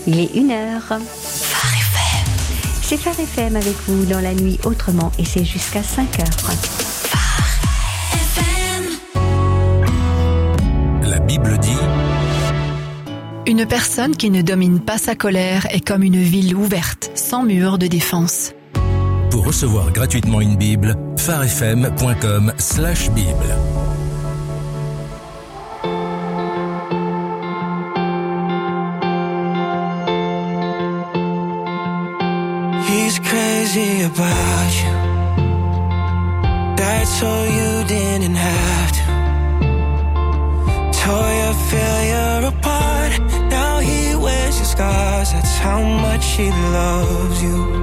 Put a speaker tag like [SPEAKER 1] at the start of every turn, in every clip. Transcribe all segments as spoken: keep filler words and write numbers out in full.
[SPEAKER 1] Il est une heure. Phare F M. C'est Phare F M avec vous dans la nuit autrement et c'est jusqu'à cinq heures. Phare F M.
[SPEAKER 2] La Bible dit...
[SPEAKER 3] Une personne qui ne domine pas sa colère est comme une ville ouverte, sans mur de défense.
[SPEAKER 2] Pour recevoir gratuitement une Bible, pharefm.com slash Bible.
[SPEAKER 4] He's crazy about you. Died so you didn't have to. Tore your failure apart. Now he wears your scars. That's how much he loves you.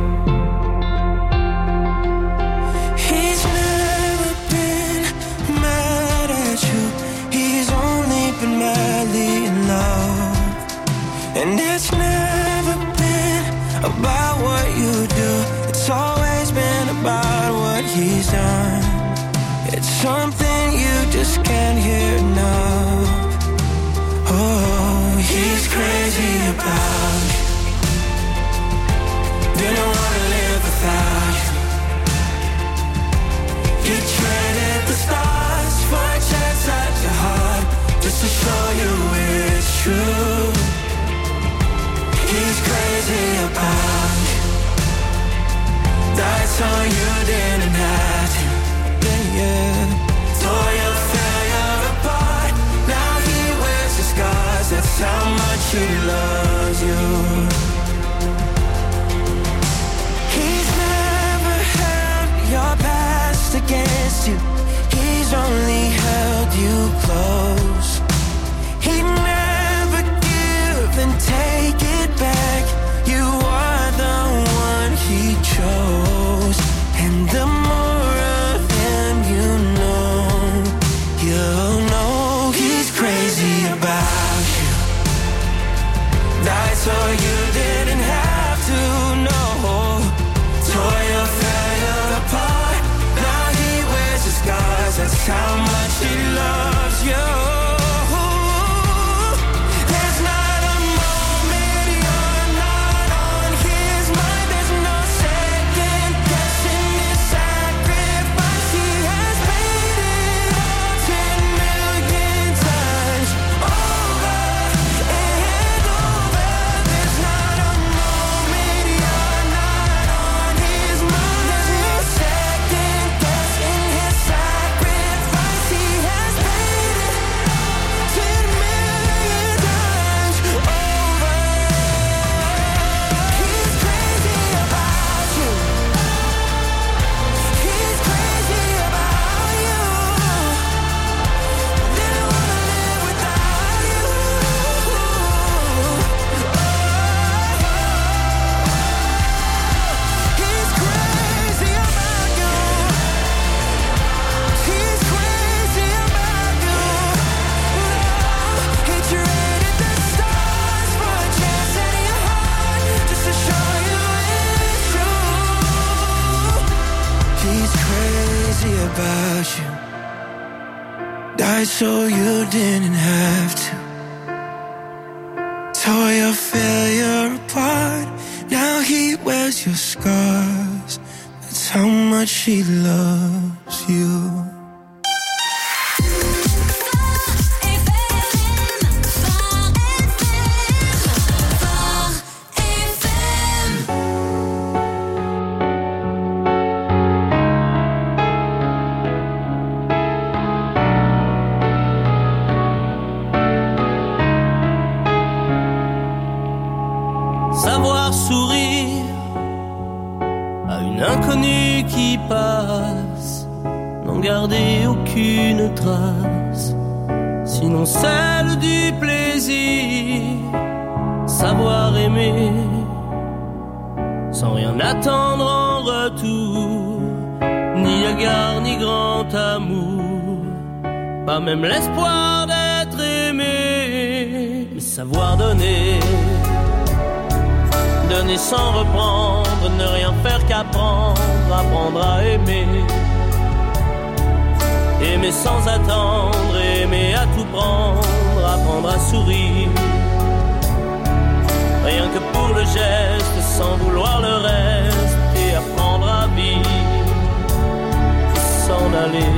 [SPEAKER 4] He's never been mad at you. He's only been madly in love. And it's never been about what you do. It's always been about what he's done. It's something you just can't hear enough. Oh, he's crazy about you. Didn't wanna live without you. He traded the stars for a chance at your heart, just to show you it's true. He's crazy about you. Died so you didn't have to. Yeah, yeah. Tore your failure apart. Now he wears the scars. That's how much he loves you. He's never held your past against you. He's only held you close. He never give and take it back. You are the one he chose. And the more of him you know, you'll know he's crazy about you. Died so you didn't have to know. Tore your failure apart. Now he wears the scars. That's how much he loves you. There's not a moment you're not on his mind. There's no second guessing his sacrifice. He has paid it all ten million times over and over. There's not a moment you're not on his mind. There's no second guessing his sacrifice. He has paid it ten million times over. He's crazy about you. He's crazy about you. Didn't wanna live without you. He's crazy about you. He's crazy about you. He traded the stars for a chance at your heart, just to show you it's true. He's crazy about you. Died so you didn't have to. Tore your failure apart. Now he wears your scars. That's how much he loves you.
[SPEAKER 5] Savoir sourire à une inconnue qui passe, n'en garder aucune trace, sinon celle du plaisir. Savoir aimer sans rien attendre en retour, ni égard ni grand amour, pas même l'espoir d'être aimé. Mais savoir donner, donner sans reprendre, ne rien faire qu'apprendre, apprendre à aimer. Aimer sans attendre, aimer à tout prendre, apprendre à sourire. rien que pour le geste, sans vouloir le reste, et apprendre à vivre, s'en aller.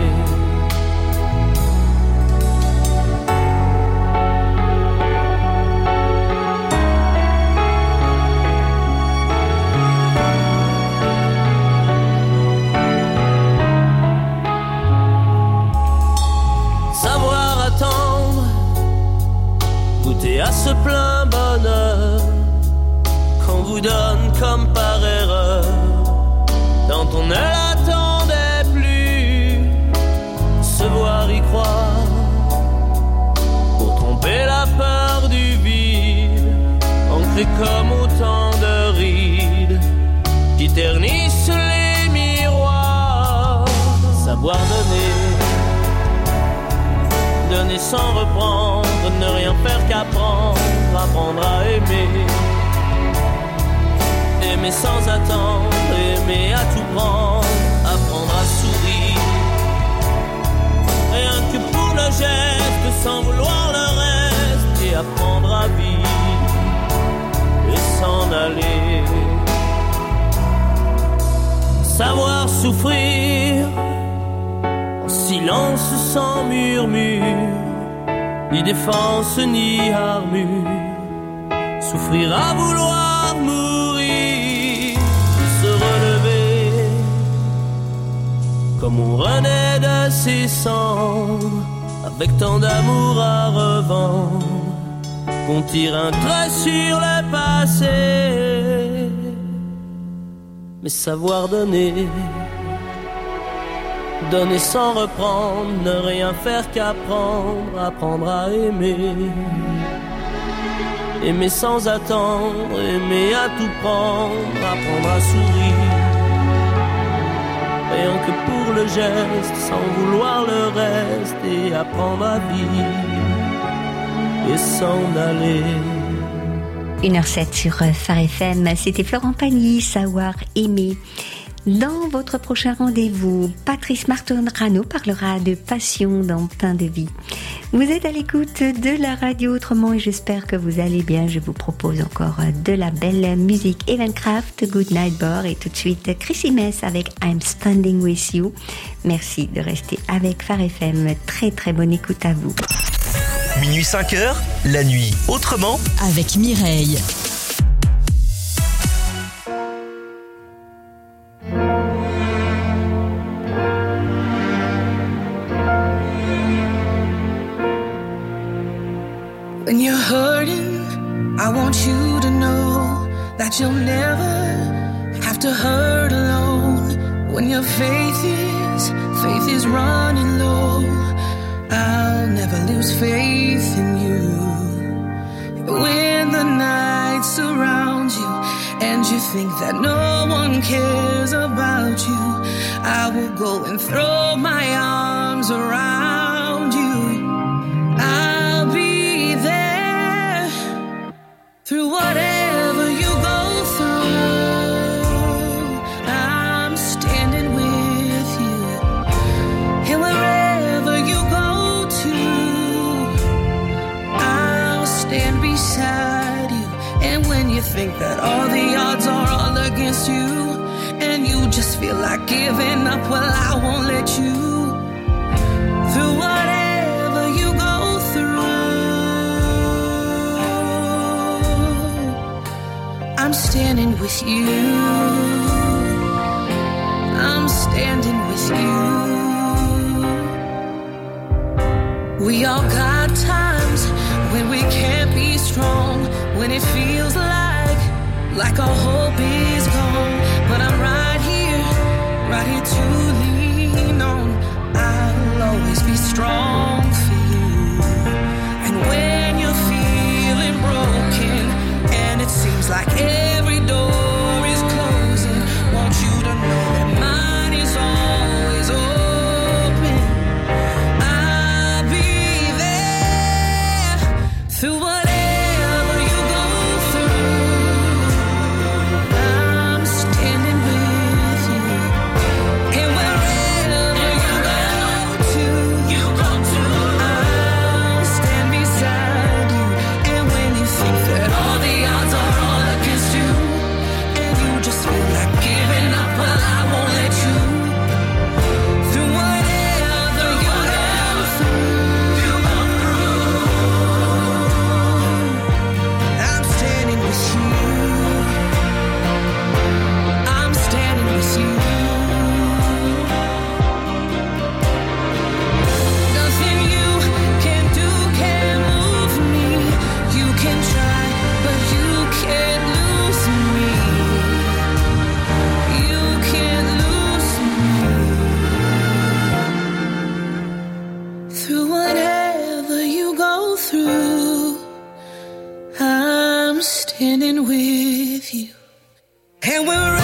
[SPEAKER 5] À ce plein bonheur qu'on vous donne comme par erreur, dont on ne l'attendait plus, se voir y croire, pour tromper la peur du vide, ancré comme autant de rides qui ternissent les miroirs. Savoir donner, donner sans reprendre, ne rien faire qu'apprendre, apprendre à aimer. Aimer sans attendre, aimer à tout prendre, apprendre à sourire. Rien que pour le geste, sans vouloir le reste, et apprendre à vivre, et s'en aller. Savoir souffrir, en silence sans murmure, ni défense ni armure, souffrir à vouloir mourir, se relever comme on renaît de ses cendres, avec tant d'amour à revendre, qu'on tire un trait sur le passé, mais savoir donner, donner sans reprendre, ne rien faire qu'apprendre, apprendre à aimer. Aimer sans attendre, aimer à tout prendre, apprendre à sourire. Rien que pour le geste, sans vouloir le reste, et apprendre à vivre, et s'en aller.
[SPEAKER 1] une heure sept sur Phare F M, c'était Florent Pagny, Savoir aimer. Dans votre prochain rendez-vous, Patrice Martin-Rano parlera de passion dans Pain de vie. Vous êtes à l'écoute de la radio autrement et j'espère que vous allez bien. Je vous propose encore de la belle musique. Evan Kraft, Good Night Bar, et tout de suite Chrissy Mess avec I'm Standing With You. Merci de rester avec Phare F M. Très très bonne écoute à vous.
[SPEAKER 6] Minuit cinq heures, la nuit autrement
[SPEAKER 7] avec Mireille.
[SPEAKER 8] When you're hurting, I want you to know that you'll never have to hurt alone. When your faith is, faith is running low, I'll never lose faith in you. When the night surrounds you and you think that no one cares about you, I will go and throw my arms around you. I'll be there through whatever you go through. I'm standing with you, and wherever you go to, I'll stand beside you. And when you think that all the odds are all against you, and you just feel like giving up, well, I won't let you. Through whatever you go through, I'm standing with you. I'm standing with you. We all got times when we can't be strong, when it feels like, like our hope is gone. But I'm right here, right here to lean on. I'll always be strong for you. And when you're feeling broken and it seems like every door is closing, want you to know that mine is always open. I'll be there through whatever you go through. I'm standing with you. And wherever you go to, you go to, I'll stand beside you. And when you think that all the odds are you. I'm standing with you. And wherever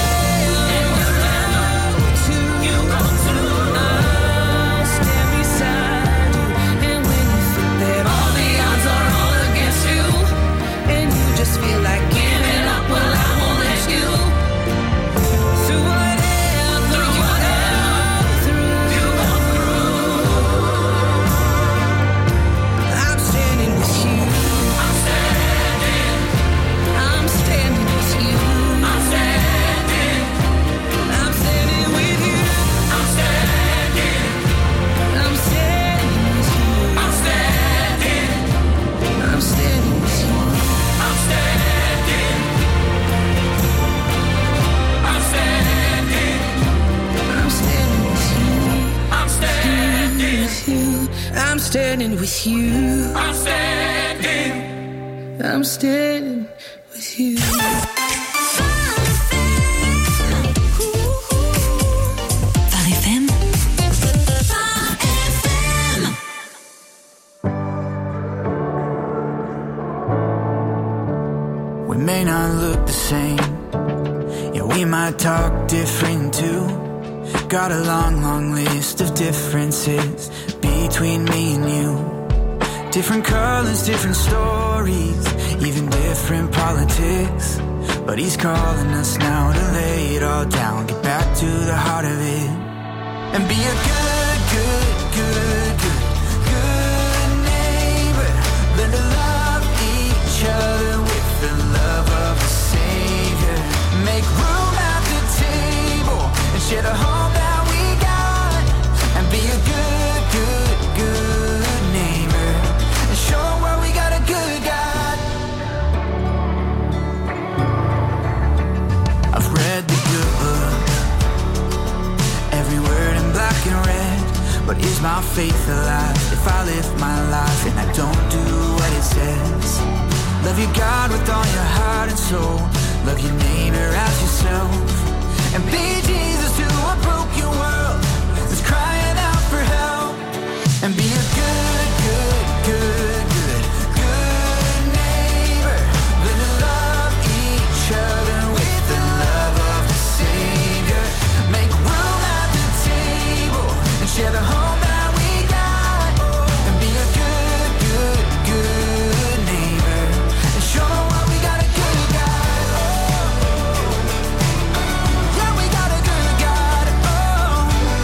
[SPEAKER 8] you go to, I'll stand beside you. And when you think that all the odds are all against you, and you just feel like giving up, well, I won't let you. Through whatever, through whatever, through you go through, I'm standing with you. I'm standing. I'm standing with you. I'm standing. I'm standing with you. I'm standing. I'm standing with you. I'm standing. I'm standing with you. I'm standing. I'm standing. I'm standing with you. I'm standing with you. I'm standing with you. I'm standing. I'm standing with you.
[SPEAKER 7] Phare F M.
[SPEAKER 9] We may not look the same, yeah, we might talk different too. Got a long, long list of differences between me and you. Different colors, different stories, even different politics. But he's calling us now to lay it all down, get back to the heart of it, and be a good, good, good, good, good neighbor. Learn to love each other with the love of a Savior. Make room at the table and share the home that we got, and be a good, good, good neighbor, and show 'em where we got a good God. I've read the good book, every word in black and red. But is my faith alive if I live my life and I don't do what it says? Love your God with all your heart and soul. Love your neighbor as yourself. And be Jesus to a broken world that's crying out for help. And be a good, good, good, good, good neighbor. Learn to love each other with the love of the Savior. Make room at the table and share the home that we got. And be a good, good, good neighbor, and show 'em what we got a good God. Yeah, we got a good God. Oh.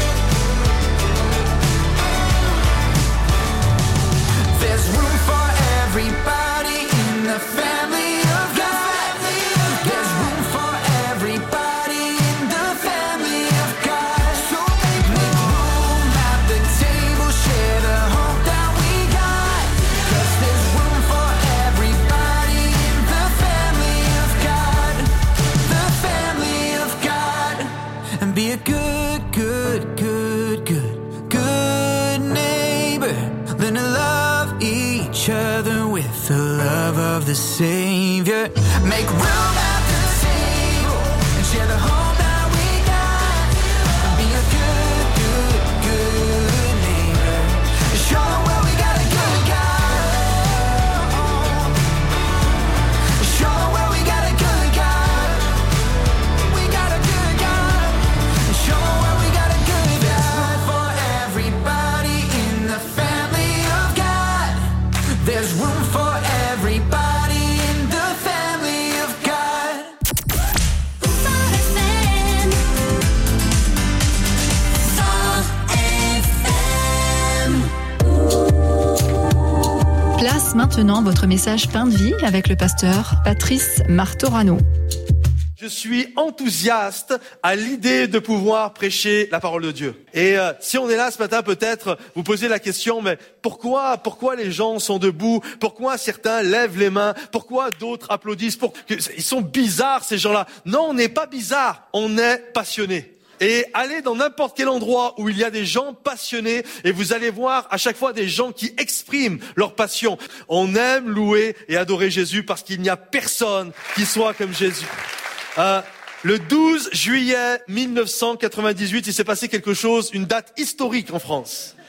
[SPEAKER 9] There's room for everybody in the family of God. There's room for everybody in the family of God. So make room at the table, share the hope that we got. 'Cause there's room for everybody in the family of God. The family of God. And be a good, good, good, good, good neighbor. Learn to love each other with the love of the Savior. Make room at the table and share the home that we got. And be a good, good, good neighbor. Show 'em where we got a good God. Show 'em where we got a good God. We got a good God. Show 'em where we got a good God. For everybody in the family of God. There's room for everybody in the family of God.
[SPEAKER 7] Phare F M. Phare F M.
[SPEAKER 3] Place maintenant votre message Pain de vie avec le pasteur Patrice Martorano.
[SPEAKER 10] Je suis enthousiaste à l'idée de pouvoir prêcher la parole de Dieu. Et euh, si on est là ce matin, peut-être vous posez la question, mais pourquoi, pourquoi les gens sont debout? Pourquoi certains lèvent les mains? Pourquoi d'autres applaudissent? Pour... Ils sont bizarres ces gens-là. Non, on n'est pas bizarre, on est passionné. Et allez dans n'importe quel endroit où il y a des gens passionnés et vous allez voir à chaque fois des gens qui expriment leur passion. On aime louer et adorer Jésus parce qu'il n'y a personne qui soit comme Jésus. Euh, le douze juillet mille neuf cent quatre-vingt-dix-huit, il s'est passé quelque chose, une date historique en France.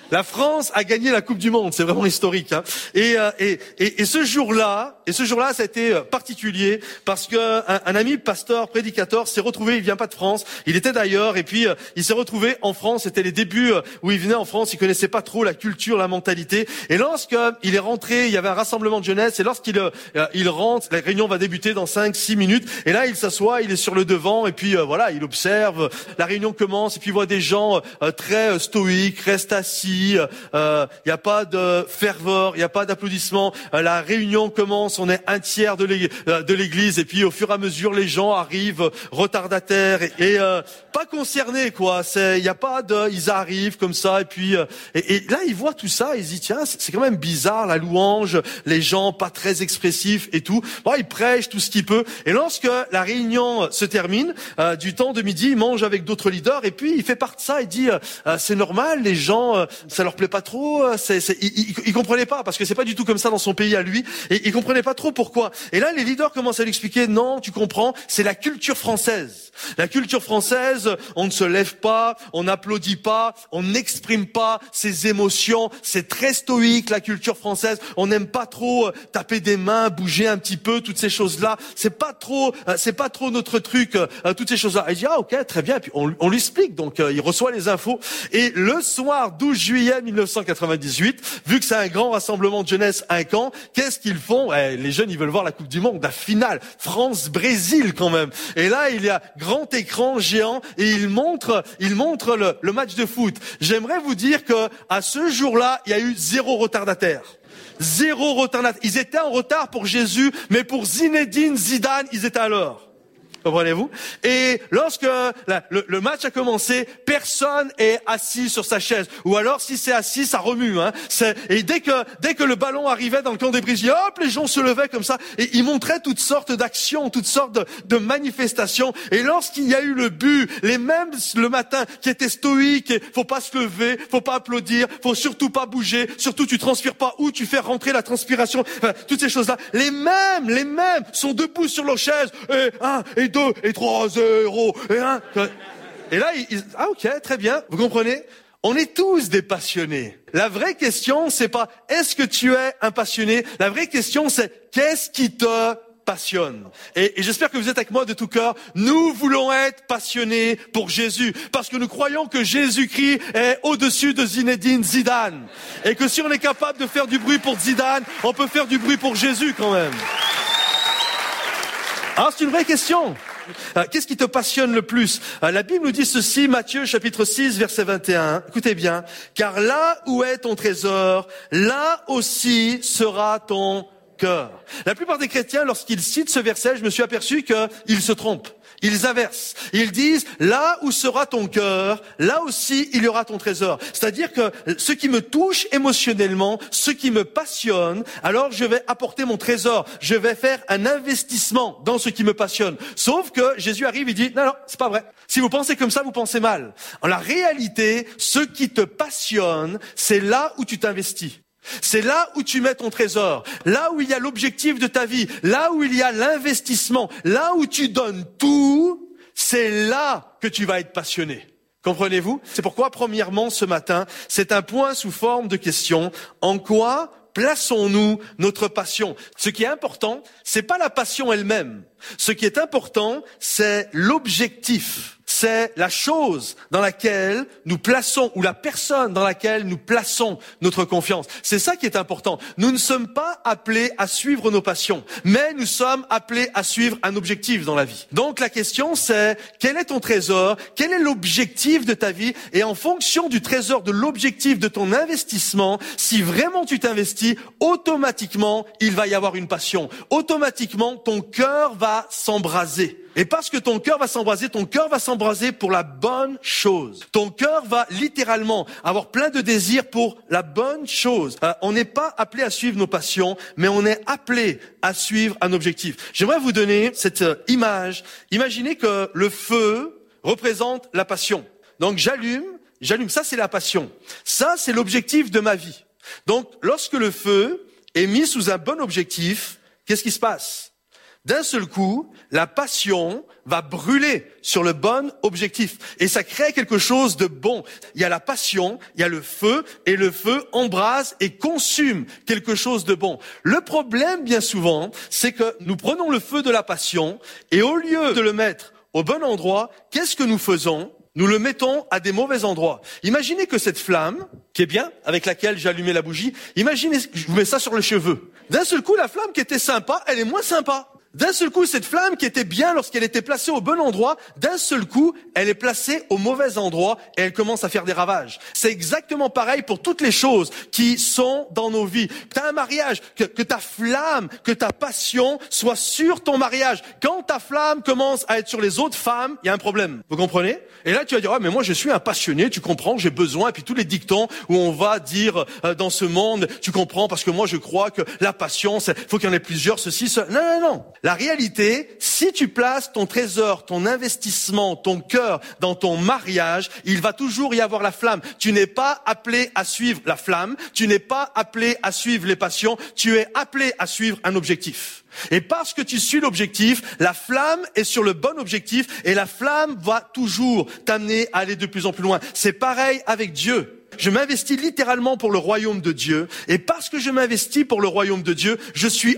[SPEAKER 10] La France a gagné la Coupe du Monde, c'est vraiment historique. Hein. Et, euh, et, et, et ce jour-là, et ce jour-là, ça a été particulier parce que un, un ami pasteur, prédicateur, s'est retrouvé. Il vient pas de France, il était d'ailleurs, et puis euh, il s'est retrouvé en France. C'était les débuts euh, où il venait en France. Il connaissait pas trop la culture, la mentalité. Et lorsque il est rentré, il y avait un rassemblement de jeunesse. Et lorsqu'il euh, il rentre, la réunion va débuter dans cinq, six minutes. Et là, il s'assoit, il est sur le devant, et puis euh, voilà, il observe. La réunion commence, et puis il voit des gens euh, très euh, stoïques, restent assis. Il euh, n'y a pas de ferveur, il n'y a pas d'applaudissements. Euh, la réunion commence, on est un tiers de l'église, euh, de l'église et puis au fur et à mesure, les gens arrivent euh, retardataires et, et euh, pas concernés, quoi. C'est, il n'y a pas de, ils arrivent comme ça et puis euh, et, et là, ils voient tout ça, ils se disent tiens, c'est, c'est quand même bizarre la louange, les gens pas très expressifs et tout. Bon, ils prêchent tout ce qu'ils peuvent. Et lorsque la réunion se termine, euh, du temps de midi, il mange avec d'autres leaders et puis il fait part de ça. Il dit euh, c'est normal, les gens euh, ça leur plaît pas trop, c'est, c'est, ils, ils, ils comprenaient pas parce que c'est pas du tout comme ça dans son pays à lui, et ils comprenaient pas trop pourquoi. Et là, les leaders commencent à lui expliquer non, tu comprends, c'est la culture française. La culture française, on ne se lève pas, on n'applaudit pas, on n'exprime pas ses émotions, c'est très stoïque la culture française. On n'aime pas trop euh, taper des mains, bouger un petit peu, toutes ces choses-là. C'est pas trop, euh, c'est pas trop notre truc, euh, toutes ces choses-là. Et il dit ah ok, très bien. Et puis on, on lui explique, donc euh, il reçoit les infos. Et le soir douze juillet mille neuf cent quatre-vingt-dix-huit, vu que c'est un grand rassemblement de jeunesse, un camp, qu'est-ce qu'ils font? Eh, les jeunes, ils veulent voir la Coupe du Monde, la finale, France-Brésil quand même. Et là, il y a grand écran géant et il montre, il montre le, le match de foot. J'aimerais vous dire que à ce jour-là, il y a eu zéro retardataire. Zéro retardataire. Ils étaient en retard pour Jésus, mais pour Zinedine Zidane, ils étaient à l'heure. Comprenez-vous? Et lorsque la, le, le match a commencé, personne est assis sur sa chaise. Ou alors, si c'est assis, ça remue. Hein. C'est, et dès que dès que le ballon arrivait dans le camp des Brésil, hop, les gens se levaient comme ça. Et ils montraient toutes sortes d'actions, toutes sortes de, de manifestations. Et lorsqu'il y a eu le but, les mêmes le matin qui étaient stoïques, et faut pas se lever, faut pas applaudir, faut surtout pas bouger, surtout tu transpires pas ou tu fais rentrer la transpiration, enfin, toutes ces choses-là. Les mêmes, les mêmes sont debout sur leurs chaises. Et un, et deux, et trois, zéro, et un. Et là, ils, ah ok, très bien, vous comprenez? On est tous des passionnés. La vraie question, c'est pas est-ce que tu es un passionné? La vraie question, c'est qu'est-ce qui te passionne? Et, et j'espère que vous êtes avec moi de tout cœur. Nous voulons être passionnés pour Jésus, parce que nous croyons que Jésus-Christ est au-dessus de Zinedine Zidane. Et que si on est capable de faire du bruit pour Zidane, on peut faire du bruit pour Jésus quand même. Alors c'est une vraie question. Euh, qu'est-ce qui te passionne le plus? euh, La Bible nous dit ceci, Matthieu chapitre six, verset vingt et un. Écoutez bien. Car là où est ton trésor, là aussi sera ton cœur. La plupart des chrétiens, lorsqu'ils citent ce verset, je me suis aperçu qu'ils se trompent. Ils inversent. Ils disent, là où sera ton cœur, là aussi il y aura ton trésor. C'est-à-dire que ce qui me touche émotionnellement, ce qui me passionne, alors je vais apporter mon trésor. Je vais faire un investissement dans ce qui me passionne. Sauf que Jésus arrive et dit, non, non, c'est pas vrai. Si vous pensez comme ça, vous pensez mal. En la réalité, ce qui te passionne, c'est là où tu t'investis. C'est là où tu mets ton trésor, là où il y a l'objectif de ta vie, là où il y a l'investissement, là où tu donnes tout, c'est là que tu vas être passionné. Comprenez-vous? C'est pourquoi, premièrement, ce matin, c'est un point sous forme de question. En quoi plaçons-nous notre passion? Ce qui est important, c'est pas la passion elle-même. Ce qui est important, c'est l'objectif. C'est la chose dans laquelle nous plaçons, ou la personne dans laquelle nous plaçons notre confiance. C'est ça qui est important. Nous ne sommes pas appelés à suivre nos passions, mais nous sommes appelés à suivre un objectif dans la vie. Donc la question c'est, quel est ton trésor? Quel est l'objectif de ta vie? Et en fonction du trésor, de l'objectif de ton investissement, si vraiment tu t'investis, automatiquement, il va y avoir une passion. Automatiquement, ton cœur va s'embraser. Et parce que ton cœur va s'embraser, ton cœur va s'embraser pour la bonne chose. Ton cœur va littéralement avoir plein de désirs pour la bonne chose. Euh, on n'est pas appelé à suivre nos passions, mais on est appelé à suivre un objectif. J'aimerais vous donner cette euh, image. Imaginez que le feu représente la passion. Donc j'allume, j'allume, ça c'est la passion. Ça c'est l'objectif de ma vie. Donc lorsque le feu est mis sous un bon objectif, qu'est-ce qui se passe? D'un seul coup, la passion va brûler sur le bon objectif. Et ça crée quelque chose de bon. Il y a la passion, il y a le feu, et le feu embrase et consume quelque chose de bon. Le problème, bien souvent, c'est que nous prenons le feu de la passion, et au lieu de le mettre au bon endroit, qu'est-ce que nous faisons ? Nous le mettons à des mauvais endroits. Imaginez que cette flamme, qui est bien, avec laquelle j'ai allumé la bougie, imaginez que je vous mets ça sur les cheveux. D'un seul coup, la flamme qui était sympa, elle est moins sympa. D'un seul coup, cette flamme qui était bien lorsqu'elle était placée au bon endroit, d'un seul coup, elle est placée au mauvais endroit et elle commence à faire des ravages. C'est exactement pareil pour toutes les choses qui sont dans nos vies. T'as un mariage, que, que ta flamme, que ta passion soit sur ton mariage. Quand ta flamme commence à être sur les autres femmes, il y a un problème. Vous comprenez ? Et là, tu vas dire, ah, mais moi, je suis un passionné, tu comprends, j'ai besoin. Et puis tous les dictons où on va dire euh, dans ce monde, tu comprends, parce que moi, je crois que la passion, c'est, faut qu'il y en ait plusieurs, ceci, cela. Non, non, non. La réalité, si tu places ton trésor, ton investissement, ton cœur dans ton mariage, il va toujours y avoir la flamme. Tu n'es pas appelé à suivre la flamme, tu n'es pas appelé à suivre les passions, tu es appelé à suivre un objectif. Et parce que tu suis l'objectif, la flamme est sur le bon objectif et la flamme va toujours t'amener à aller de plus en plus loin. C'est pareil avec Dieu. Je m'investis littéralement pour le royaume de Dieu. Et parce que je m'investis pour le royaume de Dieu, je suis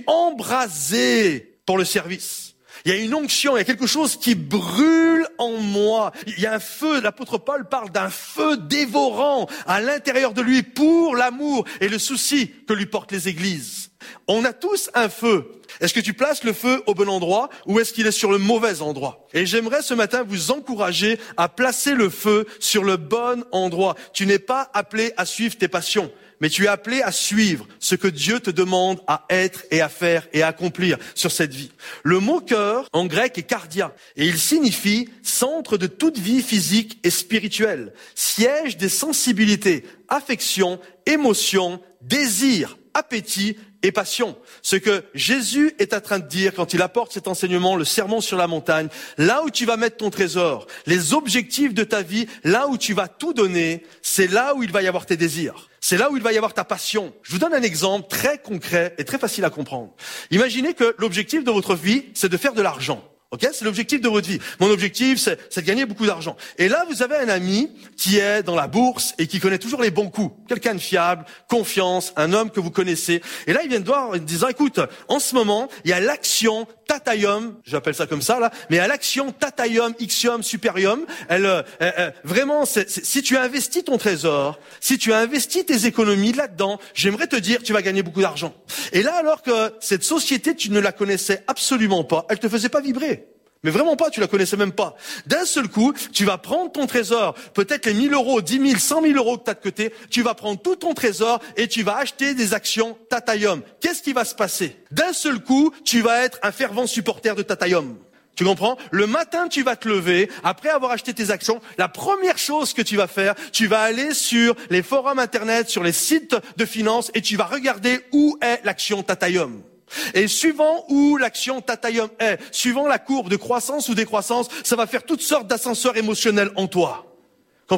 [SPEAKER 10] embrasé pour le service. Il y a une onction, il y a quelque chose qui brûle en moi. Il y a un feu, l'apôtre Paul parle d'un feu dévorant à l'intérieur de lui pour l'amour et le souci que lui portent les églises. On a tous un feu. Est-ce que tu places le feu au bon endroit ou est-ce qu'il est sur le mauvais endroit ? Et j'aimerais ce matin vous encourager à placer le feu sur le bon endroit. Tu n'es pas appelé à suivre tes passions, mais tu es appelé à suivre ce que Dieu te demande à être et à faire et à accomplir sur cette vie. Le mot cœur en grec est cardia et il signifie centre de toute vie physique et spirituelle, siège des sensibilités, affections, émotions, désirs, appétit et passion. Ce que Jésus est en train de dire quand il apporte cet enseignement, le sermon sur la montagne, là où tu vas mettre ton trésor, les objectifs de ta vie, là où tu vas tout donner, c'est là où il va y avoir tes désirs. C'est là où il va y avoir ta passion. Je vous donne un exemple très concret et très facile à comprendre. Imaginez que l'objectif de votre vie, c'est de faire de l'argent. Ok, c'est l'objectif de votre vie. Mon objectif, c'est, c'est de gagner beaucoup d'argent. Et là, vous avez un ami qui est dans la bourse et qui connaît toujours les bons coups. Quelqu'un de fiable, confiance, un homme que vous connaissez. Et là, il vient de voir en disant, écoute, en ce moment, il y a l'action Tataium, j'appelle ça comme ça là, mais il y a l'action Tataium, Ixium, Superium. Elle, euh, euh, vraiment, c'est, c'est, si tu investis ton trésor, si tu as investi tes économies là-dedans, j'aimerais te dire, tu vas gagner beaucoup d'argent. Et là, alors que cette société, tu ne la connaissais absolument pas, elle te faisait pas vibrer. Mais vraiment pas, tu la connaissais même pas. D'un seul coup, tu vas prendre ton trésor, peut-être les mille euros, dix mille, cent mille euros que tu as de côté, tu vas prendre tout ton trésor et tu vas acheter des actions Tataium. Qu'est-ce qui va se passer ? D'un seul coup, tu vas être un fervent supporter de Tataium. Tu comprends ? Le matin, tu vas te lever, après avoir acheté tes actions, la première chose que tu vas faire, tu vas aller sur les forums internet, sur les sites de finances et tu vas regarder où est l'action Tataium. Et suivant où l'action Tataium est, suivant la courbe de croissance ou décroissance, ça va faire toutes sortes d'ascenseurs émotionnels en toi. Comprenez-vous ?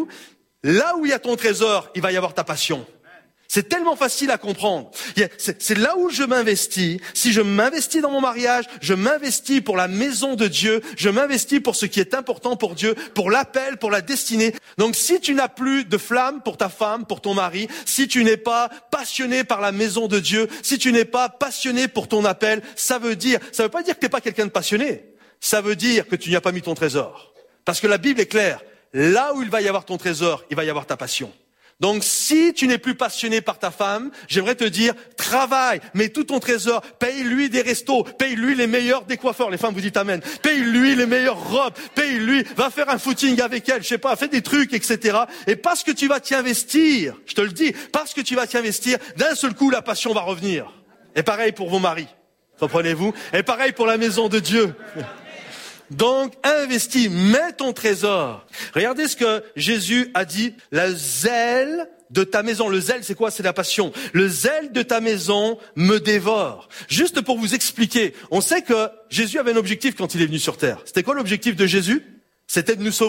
[SPEAKER 10] Là où il y a ton trésor, il va y avoir ta passion. C'est tellement facile à comprendre. C'est, c'est là où je m'investis. Si je m'investis dans mon mariage, je m'investis pour la maison de Dieu, je m'investis pour ce qui est important pour Dieu, pour l'appel, pour la destinée. Donc si tu n'as plus de flamme pour ta femme, pour ton mari, si tu n'es pas passionné par la maison de Dieu, si tu n'es pas passionné pour ton appel, ça veut dire, ça veut pas dire que t'es pas quelqu'un de passionné. Ça veut dire que tu n'y as pas mis ton trésor. Parce que la Bible est claire. Là où il va y avoir ton trésor, il va y avoir ta passion. Donc, si tu n'es plus passionné par ta femme, j'aimerais te dire, travaille, mets tout ton trésor, paye-lui des restos, paye-lui les meilleurs des coiffeurs, les femmes vous dites amen, paye-lui les meilleures robes, paye-lui, va faire un footing avec elle, je sais pas, fais des trucs, et cetera. Et parce que tu vas t'y investir, je te le dis, parce que tu vas t'y investir, d'un seul coup, la passion va revenir. Et pareil pour vos maris, comprenez-vous ? Et pareil pour la maison de Dieu. Donc, investis, mets ton trésor. Regardez ce que Jésus a dit. Le zèle de ta maison. Le zèle, c'est quoi ? C'est la passion. Le zèle de ta maison me dévore. Juste pour vous expliquer, on sait que Jésus avait un objectif quand il est venu sur terre. C'était quoi l'objectif de Jésus ? C'était de nous sauver.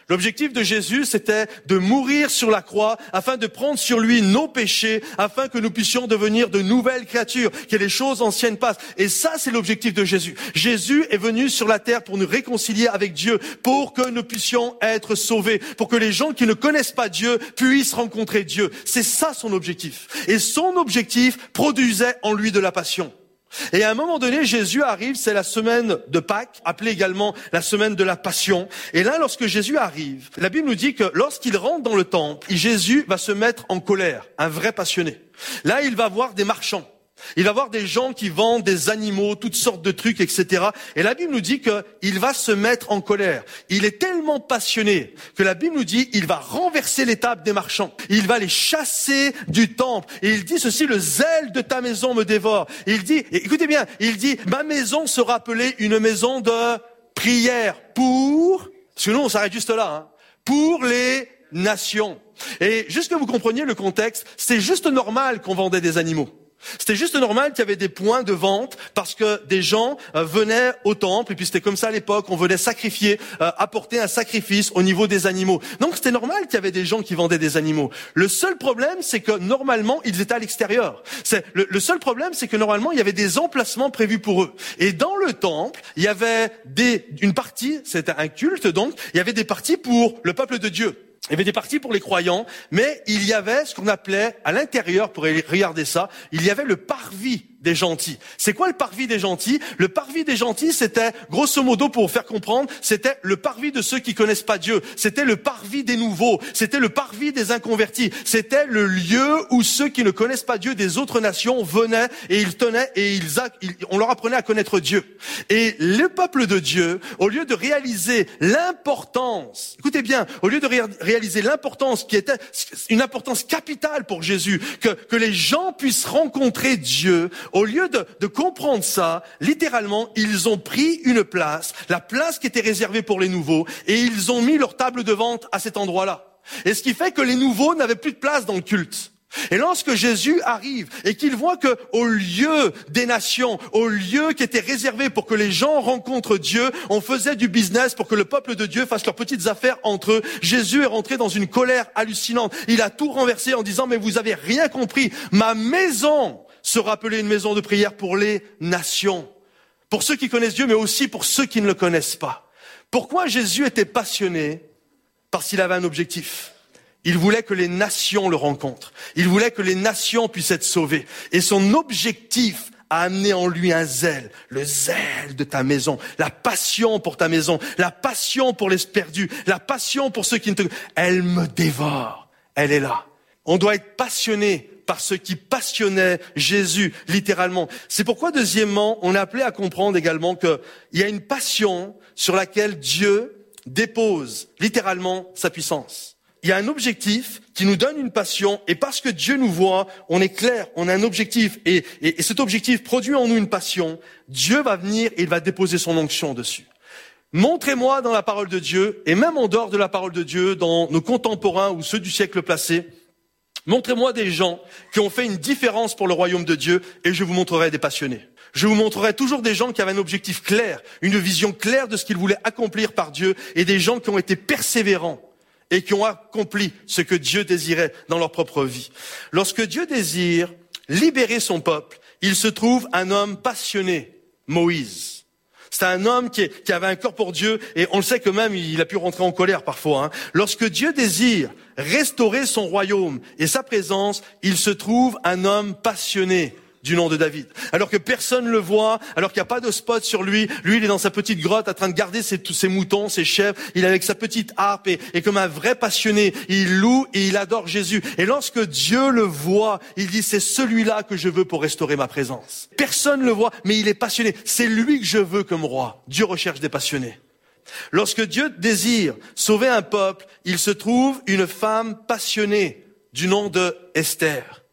[SPEAKER 10] L'objectif de Jésus, c'était de mourir sur la croix afin de prendre sur lui nos péchés, afin que nous puissions devenir de nouvelles créatures, que les choses anciennes passent. Et ça, c'est l'objectif de Jésus. Jésus est venu sur la terre pour nous réconcilier avec Dieu, pour que nous puissions être sauvés, pour que les gens qui ne connaissent pas Dieu puissent rencontrer Dieu. C'est ça son objectif. Et son objectif produisait en lui de la passion. Et à un moment donné, Jésus arrive, c'est la semaine de Pâques, appelée également la semaine de la Passion. Et là, lorsque Jésus arrive, la Bible nous dit que lorsqu'il rentre dans le temple, Jésus va se mettre en colère, un vrai passionné. Là, il va voir des marchands. Il va voir des gens qui vendent des animaux, toutes sortes de trucs, et cetera. Et la Bible nous dit qu'il va se mettre en colère. Il est tellement passionné que la Bible nous dit qu'il va renverser les tables des marchands. Il va les chasser du temple. Et il dit ceci, le zèle de ta maison me dévore. Il dit, écoutez bien, il dit, ma maison sera appelée une maison de prière pour, parce que nous on s'arrête juste là, hein, pour les nations. Et juste que vous compreniez le contexte, c'est juste normal qu'on vendait des animaux. C'était juste normal qu'il y avait des points de vente parce que des gens euh, venaient au temple et puis c'était comme ça à l'époque, on venait sacrifier, euh, apporter un sacrifice au niveau des animaux. Donc c'était normal qu'il y avait des gens qui vendaient des animaux. Le seul problème, c'est que normalement, ils étaient à l'extérieur. C'est, le, le seul problème, c'est que normalement, il y avait des emplacements prévus pour eux. Et dans le temple, il y avait des, une partie, c'était un culte donc, il y avait des parties pour le peuple de Dieu. Il y avait des parties pour les croyants, mais il y avait ce qu'on appelait, à l'intérieur, pour regarder ça, il y avait le parvis des gentils. C'est quoi le parvis des gentils? Le parvis des gentils, c'était, grosso modo, pour vous faire comprendre, c'était le parvis de ceux qui connaissent pas Dieu. C'était le parvis des nouveaux. C'était le parvis des inconvertis. C'était le lieu où ceux qui ne connaissent pas Dieu des autres nations venaient et ils tenaient et ils, ils on leur apprenait à connaître Dieu. Et le peuple de Dieu, au lieu de réaliser l'importance, écoutez bien, au lieu de ré- réaliser l'importance qui était une importance capitale pour Jésus, que, que les gens puissent rencontrer Dieu, au lieu de, de comprendre ça, littéralement, ils ont pris une place, la place qui était réservée pour les nouveaux, et ils ont mis leur table de vente à cet endroit-là. Et ce qui fait que les nouveaux n'avaient plus de place dans le culte. Et lorsque Jésus arrive et qu'il voit que au lieu des nations, au lieu qui était réservé pour que les gens rencontrent Dieu, on faisait du business pour que le peuple de Dieu fasse leurs petites affaires entre eux. Jésus est rentré dans une colère hallucinante. Il a tout renversé en disant, mais vous avez rien compris. Ma maison sera appelée une maison de prière pour les nations. Pour ceux qui connaissent Dieu, mais aussi pour ceux qui ne le connaissent pas. Pourquoi Jésus était passionné? Parce qu'il avait un objectif. Il voulait que les nations le rencontrent. Il voulait que les nations puissent être sauvées. Et son objectif a amené en lui un zèle, le zèle de ta maison, la passion pour ta maison, la passion pour les perdus, la passion pour ceux qui ne te... Elle me dévore. Elle est là. On doit être passionné par ce qui passionnait Jésus, littéralement. C'est pourquoi, deuxièmement, on est appelé à comprendre également qu'il y a une passion sur laquelle Dieu dépose, littéralement, sa puissance. Il y a un objectif qui nous donne une passion, et parce que Dieu nous voit, on est clair, on a un objectif, et, et, et cet objectif produit en nous une passion. Dieu va venir et il va déposer son onction dessus. Montrez-moi dans la parole de Dieu, et même en dehors de la parole de Dieu, dans nos contemporains ou ceux du siècle passé, montrez-moi des gens qui ont fait une différence pour le royaume de Dieu, et je vous montrerai des passionnés. Je vous montrerai toujours des gens qui avaient un objectif clair, une vision claire de ce qu'ils voulaient accomplir par Dieu, et des gens qui ont été persévérants et qui ont accompli ce que Dieu désirait dans leur propre vie. Lorsque Dieu désire libérer son peuple, il se trouve un homme passionné, Moïse. C'est un homme qui, est, qui avait un cœur pour Dieu, et on le sait que même il a pu rentrer en colère parfois. Hein. Lorsque Dieu désire restaurer son royaume et sa présence, il se trouve un homme passionné du nom de David. Alors que personne ne le voit, alors qu'il n'y a pas de spot sur lui, lui il est dans sa petite grotte en train de garder ses, tous ses moutons, ses chèvres, il est avec sa petite harpe et, et comme un vrai passionné, il loue et il adore Jésus. Et lorsque Dieu le voit, il dit c'est celui-là que je veux pour restaurer ma présence. Personne ne le voit, mais il est passionné. C'est lui que je veux comme roi. Dieu recherche des passionnés. Lorsque Dieu désire sauver un peuple, il se trouve une femme passionnée du nom de Esther.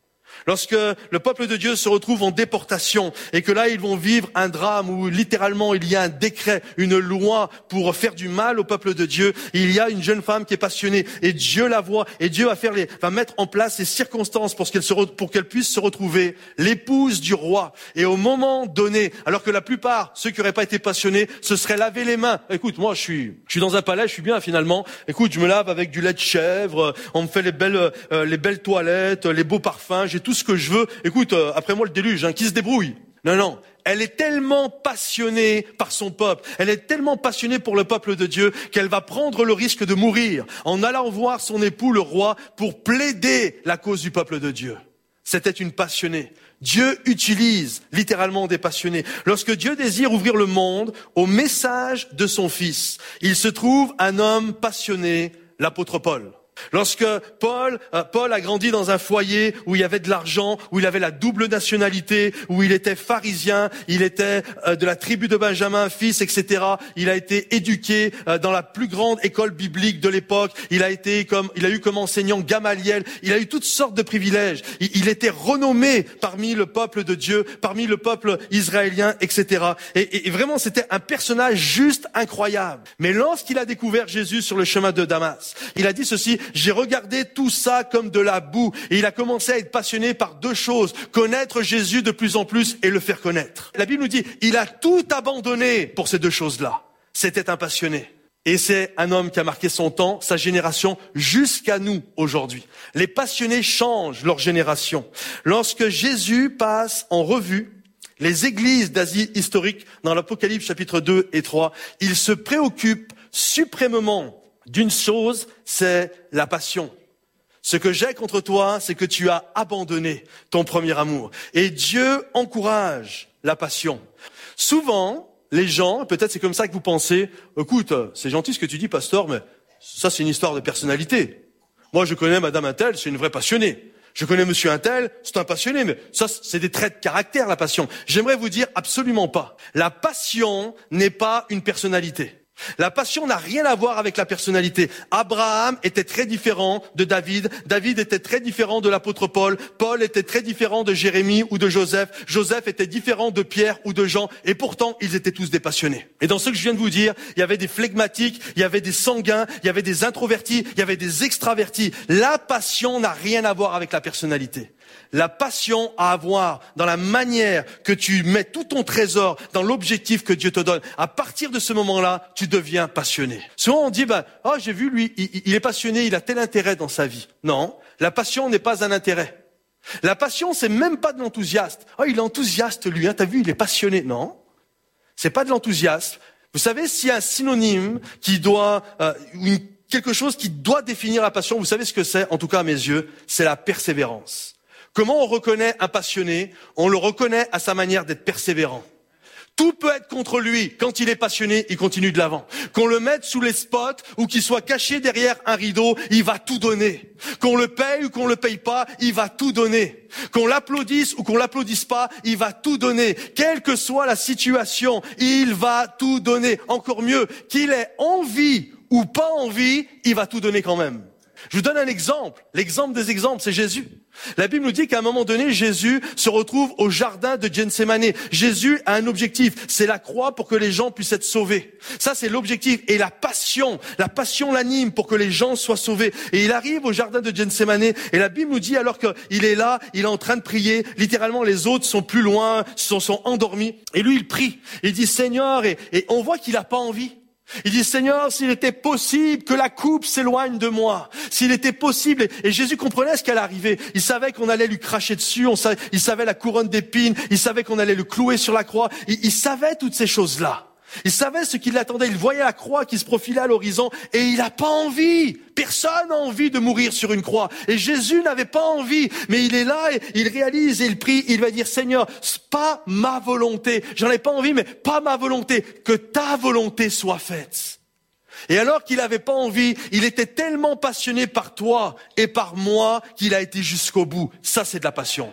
[SPEAKER 10] Lorsque le peuple de Dieu se retrouve en déportation et que là ils vont vivre un drame où littéralement il y a un décret, une loi pour faire du mal au peuple de Dieu, il y a une jeune femme qui est passionnée et Dieu la voit et Dieu va faire les, va mettre en place les circonstances pour qu'elle se, pour qu'elle puisse se retrouver l'épouse du roi. Et au moment donné, alors que la plupart, ceux qui n'auraient pas été passionnés, se seraient lavé les mains. Écoute, moi je suis, je suis dans un palais, je suis bien finalement. Écoute, je me lave avec du lait de chèvre, on me fait les belles, euh, les belles toilettes, les beaux parfums, j'ai tout ce que je veux. Écoute, euh, après moi le déluge, hein, qui se débrouille. Non, non. Elle est tellement passionnée par son peuple, elle est tellement passionnée pour le peuple de Dieu qu'elle va prendre le risque de mourir en allant voir son époux, le roi, pour plaider la cause du peuple de Dieu. C'était une passionnée. Dieu utilise littéralement des passionnés. Lorsque Dieu désire ouvrir le monde au message de son Fils, il se trouve un homme passionné, l'apôtre Paul. Lorsque Paul, euh, Paul a grandi dans un foyer où il y avait de l'argent, où il avait la double nationalité, où il était pharisien, il était euh, de la tribu de Benjamin, fils, et cetera. Il a été éduqué euh, dans la plus grande école biblique de l'époque. Il a été comme, il a eu comme enseignant Gamaliel. Il a eu toutes sortes de privilèges. Il, il était renommé parmi le peuple de Dieu, parmi le peuple israélien, et cetera. Et, et, et vraiment, c'était un personnage juste incroyable. Mais lorsqu'il a découvert Jésus sur le chemin de Damas, il a dit ceci: j'ai regardé tout ça comme de la boue. Et il a commencé à être passionné par deux choses: connaître Jésus de plus en plus et le faire connaître. La Bible nous dit, il a tout abandonné pour ces deux choses-là. C'était un passionné. Et c'est un homme qui a marqué son temps, sa génération, jusqu'à nous aujourd'hui. Les passionnés changent leur génération. Lorsque Jésus passe en revue les églises d'Asie historique dans l'Apocalypse chapitre deux et trois, il se préoccupe suprêmement d'une chose, c'est la passion. Ce que j'ai contre toi, c'est que tu as abandonné ton premier amour. Et Dieu encourage la passion. Souvent, les gens, peut-être c'est comme ça que vous pensez, écoute, c'est gentil ce que tu dis, pasteur, mais ça c'est une histoire de personnalité. Moi je connais madame Untel, c'est une vraie passionnée. Je connais monsieur Untel, c'est un passionné, mais ça c'est des traits de caractère, la passion. J'aimerais vous dire absolument pas. La passion n'est pas une personnalité. La passion n'a rien à voir avec la personnalité. Abraham était très différent de David. David était très différent de l'apôtre Paul. Paul était très différent de Jérémie ou de Joseph. Joseph était différent de Pierre ou de Jean. Et pourtant, ils étaient tous des passionnés. Et dans ce que je viens de vous dire, il y avait des flegmatiques, il y avait des sanguins, il y avait des introvertis, il y avait des extravertis. La passion n'a rien à voir avec la personnalité. La passion a à voir dans la manière que tu mets tout ton trésor dans l'objectif que Dieu te donne. À partir de ce moment-là, tu deviens passionné. Souvent on dit, ben, oh, j'ai vu lui, il, il est passionné, il a tel intérêt dans sa vie. Non, la passion n'est pas un intérêt. La passion, c'est même pas de l'enthousiasme. Oh, il est enthousiaste lui, hein, t'as vu, il est passionné. Non, c'est pas de l'enthousiasme. Vous savez, s'il y a un synonyme qui doit, euh, une, quelque chose qui doit définir la passion, vous savez ce que c'est, en tout cas à mes yeux, c'est la persévérance. Comment on reconnaît un passionné? On le reconnaît à sa manière d'être persévérant. Tout peut être contre lui. Quand il est passionné, il continue de l'avant. Qu'on le mette sous les spots ou qu'il soit caché derrière un rideau, il va tout donner. Qu'on le paye ou qu'on le paye pas, il va tout donner. Qu'on l'applaudisse ou qu'on l'applaudisse pas, il va tout donner. Quelle que soit la situation, il va tout donner. Encore mieux, qu'il ait envie ou pas envie, il va tout donner quand même. Je vous donne un exemple. L'exemple des exemples, c'est Jésus. La Bible nous dit qu'à un moment donné, Jésus se retrouve au jardin de Gethsémani. Jésus a un objectif, c'est la croix pour que les gens puissent être sauvés. Ça, c'est l'objectif. Et la passion, la passion l'anime pour que les gens soient sauvés. Et il arrive au jardin de Gethsémani. Et la Bible nous dit, alors qu'il est là, il est en train de prier. Littéralement, les autres sont plus loin, sont, sont endormis. Et lui, il prie. Il dit, Seigneur, et, et on voit qu'il n'a pas envie. Il dit, Seigneur, s'il était possible que la coupe s'éloigne de moi, s'il était possible, et, et Jésus comprenait ce qu'elle arrivait. Il savait qu'on allait lui cracher dessus, on savait, il savait la couronne d'épines, il savait qu'on allait le clouer sur la croix, il, il savait toutes ces choses-là. Il savait ce qui l'attendait, il voyait la croix qui se profilait à l'horizon, et il n'a pas envie. Personne n'a envie de mourir sur une croix. Et Jésus n'avait pas envie, mais il est là, et il réalise, et il prie, il va dire, Seigneur, c'est pas ma volonté, j'en ai pas envie, mais pas ma volonté, que ta volonté soit faite. Et alors qu'il n'avait pas envie, il était tellement passionné par toi et par moi qu'il a été jusqu'au bout. Ça, c'est de la passion.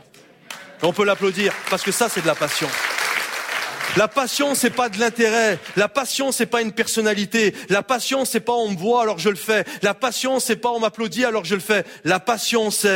[SPEAKER 10] On peut l'applaudir, parce que ça, c'est de la passion. La passion, c'est pas de l'intérêt. La passion, c'est pas une personnalité. La passion, c'est pas on me voit alors je le fais. La passion, c'est pas on m'applaudit alors je le fais. La passion, c'est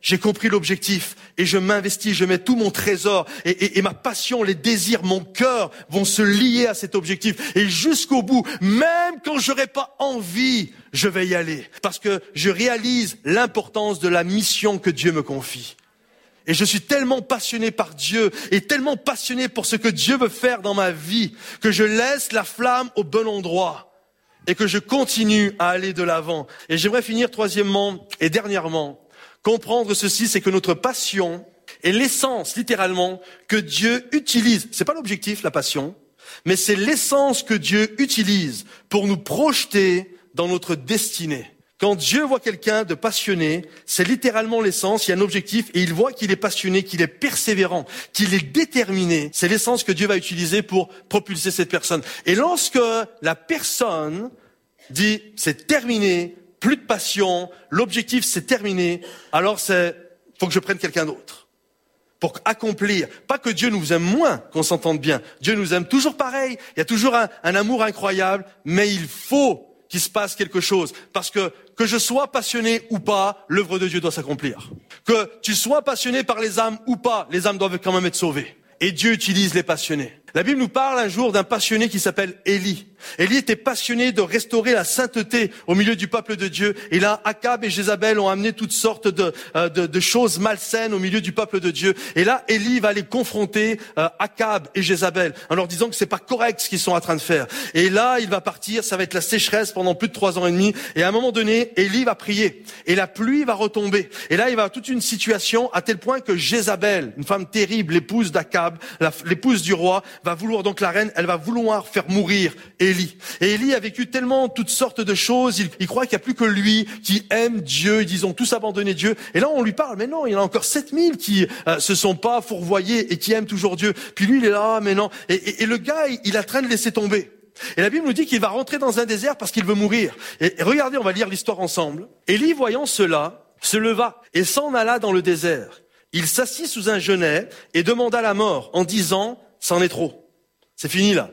[SPEAKER 10] j'ai compris l'objectif et je m'investis, je mets tout mon trésor et, et, et ma passion, les désirs, mon cœur vont se lier à cet objectif. Et jusqu'au bout, même quand j'aurai pas envie, je vais y aller. Parce que je réalise l'importance de la mission que Dieu me confie. Et je suis tellement passionné par Dieu et tellement passionné pour ce que Dieu veut faire dans ma vie que je laisse la flamme au bon endroit et que je continue à aller de l'avant. Et j'aimerais finir troisièmement et dernièrement. Comprendre ceci, c'est que notre passion est l'essence, littéralement, que Dieu utilise. C'est pas l'objectif, la passion, mais c'est l'essence que Dieu utilise pour nous projeter dans notre destinée. Quand Dieu voit quelqu'un de passionné, c'est littéralement l'essence, il y a un objectif et il voit qu'il est passionné, qu'il est persévérant, qu'il est déterminé. C'est l'essence que Dieu va utiliser pour propulser cette personne. Et lorsque la personne dit « c'est terminé », plus de passion, l'objectif c'est terminé, alors c'est faut que je prenne quelqu'un d'autre pour accomplir. Pas que Dieu nous aime moins, qu'on s'entende bien. Dieu nous aime toujours pareil. Il y a toujours un, un amour incroyable, mais il faut qu'il se passe quelque chose. Parce que que je sois passionné ou pas, l'œuvre de Dieu doit s'accomplir. Que tu sois passionné par les âmes ou pas, les âmes doivent quand même être sauvées. Et Dieu utilise les passionnés. La Bible nous parle un jour d'un passionné qui s'appelle Élie. Élie était passionné de restaurer la sainteté au milieu du peuple de Dieu. Et là, Akab et Jézabel ont amené toutes sortes de, euh, de, de choses malsaines au milieu du peuple de Dieu. Et là, Élie va les confronter, euh, Akab et Jézabel, en leur disant que c'est pas correct ce qu'ils sont en train de faire. Et là, il va partir, ça va être la sécheresse pendant plus de trois ans et demi. Et à un moment donné, Élie va prier. Et la pluie va retomber. Et là, il va avoir toute une situation à tel point que Jézabel, une femme terrible, l'épouse d'Akab, la, l'épouse du roi, va vouloir, donc la reine, elle va vouloir faire mourir Élie. Et Élie a vécu tellement toutes sortes de choses, il, il croit qu'il n'y a plus que lui qui aime Dieu, ils ont tous abandonné Dieu. Et là on lui parle, mais non, il y en a encore sept mille qui euh, se sont pas fourvoyés et qui aiment toujours Dieu. Puis lui il est là, mais non. Et, et, et le gars, il, il a train de laisser tomber. Et la Bible nous dit qu'il va rentrer dans un désert parce qu'il veut mourir. Et, et regardez, on va lire l'histoire ensemble. Élie, voyant cela, se leva et s'en alla dans le désert. Il s'assit sous un genêt et demanda la mort en disant, c'en est trop. C'est fini là.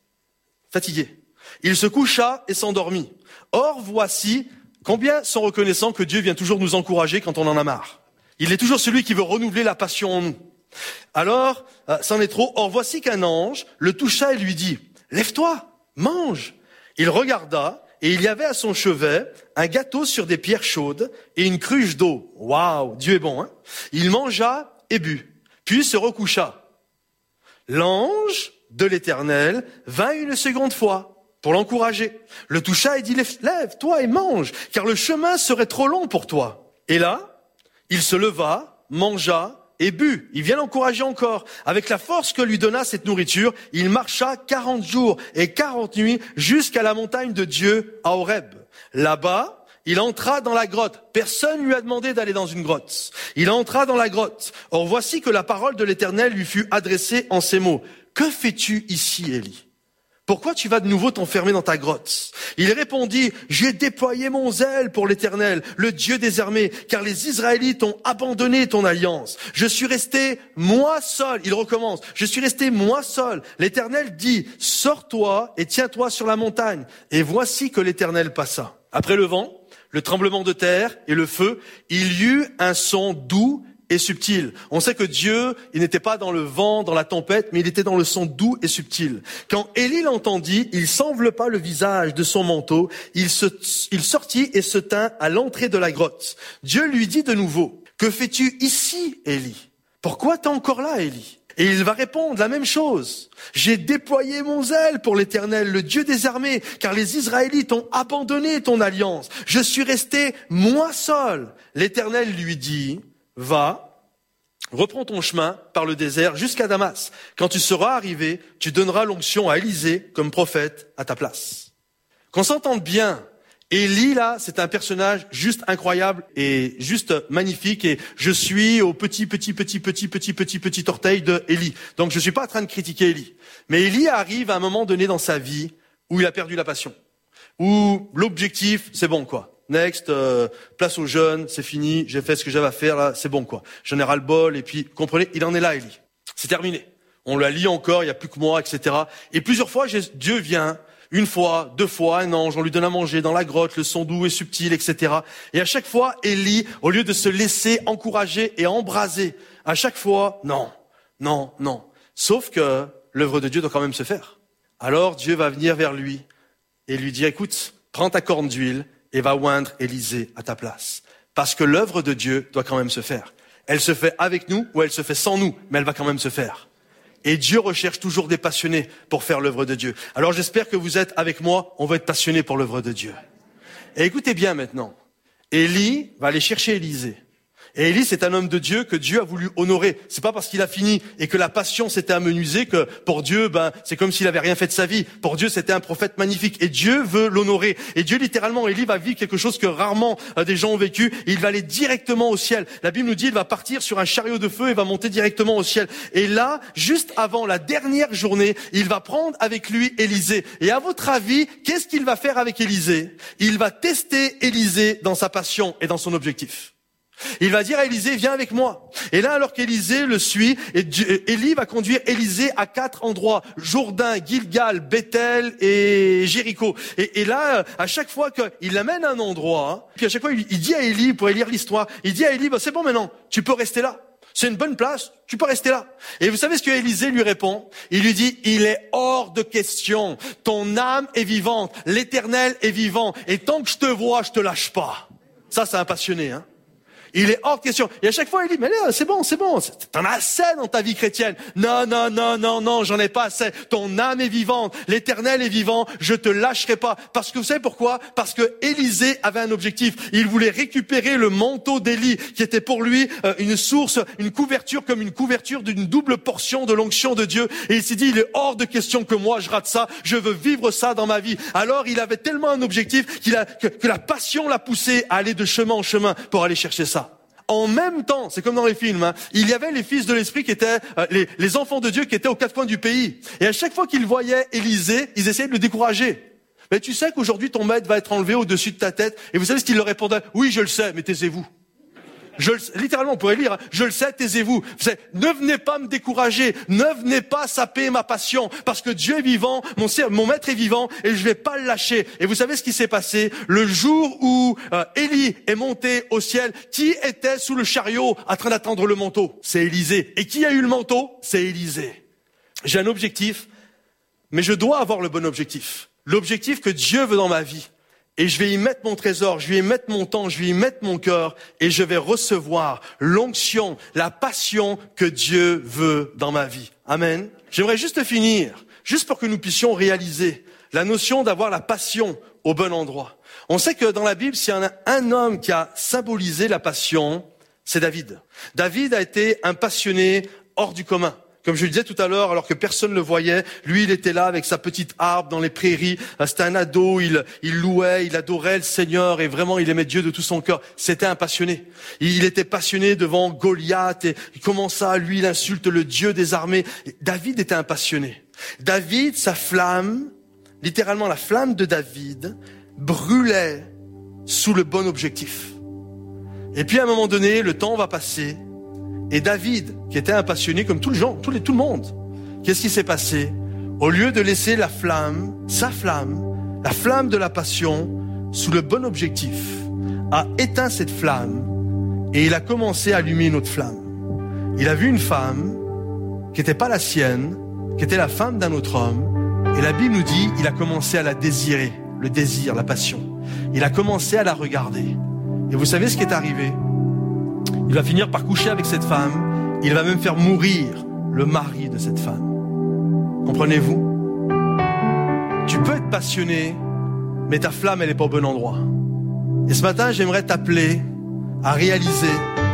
[SPEAKER 10] Fatigué. Il se coucha et s'endormit. Or, voici, combien sont reconnaissants que Dieu vient toujours nous encourager quand on en a marre. Il est toujours celui qui veut renouveler la passion en nous. Alors, euh, c'en est trop. Or, voici qu'un ange le toucha et lui dit, lève-toi, mange. Il regarda et il y avait à son chevet un gâteau sur des pierres chaudes et une cruche d'eau. Waouh, Dieu est bon, hein? Il mangea et but, puis se recoucha. L'ange de l'Éternel vint une seconde fois pour l'encourager. Le toucha et dit, lève-toi et mange, car le chemin serait trop long pour toi. Et là, il se leva, mangea et but. Il vient l'encourager encore. Avec la force que lui donna cette nourriture, il marcha quarante jours et quarante nuits jusqu'à la montagne de Dieu à Horeb. Là-bas, il entra dans la grotte. Personne lui a demandé d'aller dans une grotte. Il entra dans la grotte. Or voici que la parole de l'Éternel lui fut adressée en ces mots. Que fais-tu ici, Élie? Pourquoi tu vas de nouveau t'enfermer dans ta grotte? Il répondit, j'ai déployé mon zèle pour l'Éternel, le Dieu des armées, car les Israélites ont abandonné ton alliance. Je suis resté moi seul. Il recommence. Je suis resté moi seul. L'Éternel dit, sors-toi et tiens-toi sur la montagne. Et voici que l'Éternel passa. Après le vent, le tremblement de terre et le feu, il y eut un son doux et subtil. On sait que Dieu, il n'était pas dans le vent, dans la tempête, mais il était dans le son doux et subtil. Quand Élie l'entendit, il s'enveloppa le visage de son manteau, il, se, il sortit et se tint à l'entrée de la grotte. Dieu lui dit de nouveau, que fais-tu ici, Élie? Pourquoi t'es encore là, Élie? Et il va répondre la même chose. J'ai déployé mon zèle pour l'Éternel, le Dieu des armées, car les Israélites ont abandonné ton alliance. Je suis resté moi seul. L'Éternel lui dit, va, reprends ton chemin par le désert jusqu'à Damas. Quand tu seras arrivé, tu donneras l'onction à Élisée comme prophète à ta place. Qu'on s'entende bien, Élie, là, c'est un personnage juste incroyable et juste magnifique. Et je suis au petit, petit, petit, petit, petit, petit, petit orteil de Élie. Donc je suis pas en train de critiquer Élie. Mais Élie arrive à un moment donné dans sa vie où il a perdu la passion. Où l'objectif, c'est bon, quoi. Next, euh, place aux jeunes, c'est fini, j'ai fait ce que j'avais à faire, là, c'est bon, quoi. J'en ai ras le bol, et puis, comprenez, il en est là, Élie. C'est terminé. On l'a lit encore, il n'y a plus que moi, et cetera. Et plusieurs fois, Dieu vient Une fois, deux fois, un ange, on lui donne à manger dans la grotte, le son doux et subtil, et cetera. Et à chaque fois, Élie, au lieu de se laisser encourager et embraser, à chaque fois, non, non, non. Sauf que l'œuvre de Dieu doit quand même se faire. Alors Dieu va venir vers lui et lui dire, écoute, prends ta corne d'huile et va oindre Élisée à ta place. Parce que l'œuvre de Dieu doit quand même se faire. Elle se fait avec nous ou elle se fait sans nous, mais elle va quand même se faire. Et Dieu recherche toujours des passionnés pour faire l'œuvre de Dieu. Alors j'espère que vous êtes avec moi, on va être passionnés pour l'œuvre de Dieu. Et écoutez bien maintenant, Élie va aller chercher Élisée. Et Élie, c'est un homme de Dieu que Dieu a voulu honorer. C'est pas parce qu'il a fini et que la passion s'était amenuisée que pour Dieu, ben, c'est comme s'il avait rien fait de sa vie. Pour Dieu, c'était un prophète magnifique. Et Dieu veut l'honorer. Et Dieu, littéralement, Élie va vivre quelque chose que rarement euh, des gens ont vécu. Il va aller directement au ciel. La Bible nous dit, il va partir sur un chariot de feu et va monter directement au ciel. Et là, juste avant la dernière journée, il va prendre avec lui Élisée. Et à votre avis, qu'est-ce qu'il va faire avec Élisée? Il va tester Élisée dans sa passion et dans son objectif. Il va dire à Élisée, viens avec moi. Et là, alors qu'Élisée le suit, Élie va conduire Élisée à quatre endroits. Jourdain, Gilgal, Bethel et Jéricho. Et, et là, à chaque fois qu'il l'amène à un endroit, puis à chaque fois, il, il dit à Élie, vous pourrez lire l'histoire, il dit à Élie, bah, c'est bon maintenant, tu peux rester là. C'est une bonne place, tu peux rester là. Et vous savez ce que Élisée lui répond? Il lui dit, il est hors de question. Ton âme est vivante, l'Éternel est vivant. Et tant que je te vois, je te lâche pas. Ça, c'est un passionné, hein. Il est hors de question. Et à chaque fois, il dit, mais là, c'est bon, c'est bon. T'en as assez dans ta vie chrétienne. Non, non, non, non, non, j'en ai pas assez. Ton âme est vivante. L'Éternel est vivant. Je te lâcherai pas. Parce que vous savez pourquoi? Parce que Élisée avait un objectif. Il voulait récupérer le manteau d'Élie, qui était pour lui euh, une source, une couverture comme une couverture d'une double portion de l'onction de Dieu. Et il s'est dit, il est hors de question que moi, je rate ça. Je veux vivre ça dans ma vie. Alors, il avait tellement un objectif qu'il a, que, que la passion l'a poussé à aller de chemin en chemin pour aller chercher ça. En même temps, c'est comme dans les films, hein, il y avait les fils de l'esprit qui étaient euh, les, les enfants de Dieu qui étaient aux quatre coins du pays. Et à chaque fois qu'ils voyaient Élisée, ils essayaient de le décourager. Mais tu sais qu'aujourd'hui ton maître va être enlevé au-dessus de ta tête. Et vous savez ce qu'il leur répondait? Oui, je le sais, mais taisez-vous. Je le, littéralement, on pourrait lire, hein, je le sais, taisez-vous. C'est, ne venez pas me décourager, ne venez pas saper ma passion, parce que Dieu est vivant, mon, mon maître est vivant, et je vais pas le lâcher. Et vous savez ce qui s'est passé? Le jour où euh, Élie est monté au ciel, qui était sous le chariot en train d'attendre le manteau? C'est Élisée. Et qui a eu le manteau? C'est Élisée. J'ai un objectif, mais je dois avoir le bon objectif. L'objectif que Dieu veut dans ma vie. Et je vais y mettre mon trésor, je vais y mettre mon temps, je vais y mettre mon cœur, et je vais recevoir l'onction, la passion que Dieu veut dans ma vie. Amen. J'aimerais juste finir, juste pour que nous puissions réaliser la notion d'avoir la passion au bon endroit. On sait que dans la Bible, s'il y en a un homme qui a symbolisé la passion, c'est David. David a été un passionné hors du commun. Comme je le disais tout à l'heure, alors que personne ne le voyait, lui, il était là avec sa petite harpe dans les prairies. C'était un ado, il, il louait, il adorait le Seigneur et vraiment, il aimait Dieu de tout son cœur. C'était un passionné. Il était passionné devant Goliath et il commença, lui, il insulte le Dieu des armées. David était un passionné. David, sa flamme, littéralement la flamme de David, brûlait sous le bon objectif. Et puis, à un moment donné, le temps va passer. Et David, qui était un passionné comme tout le, gens, tout, les, tout le monde, qu'est-ce qui s'est passé? Au lieu de laisser la flamme, sa flamme, la flamme de la passion, sous le bon objectif, a éteint cette flamme et il a commencé à allumer une autre flamme. Il a vu une femme qui n'était pas la sienne, qui était la femme d'un autre homme, et la Bible nous dit, il a commencé à la désirer, le désir, la passion. Il a commencé à la regarder. Et vous savez ce qui est arrivé? Il va finir par coucher avec cette femme. Il va même faire mourir le mari de cette femme. Comprenez-vous? Tu peux être passionné, mais ta flamme, elle n'est pas au bon endroit. Et ce matin, j'aimerais t'appeler à réaliser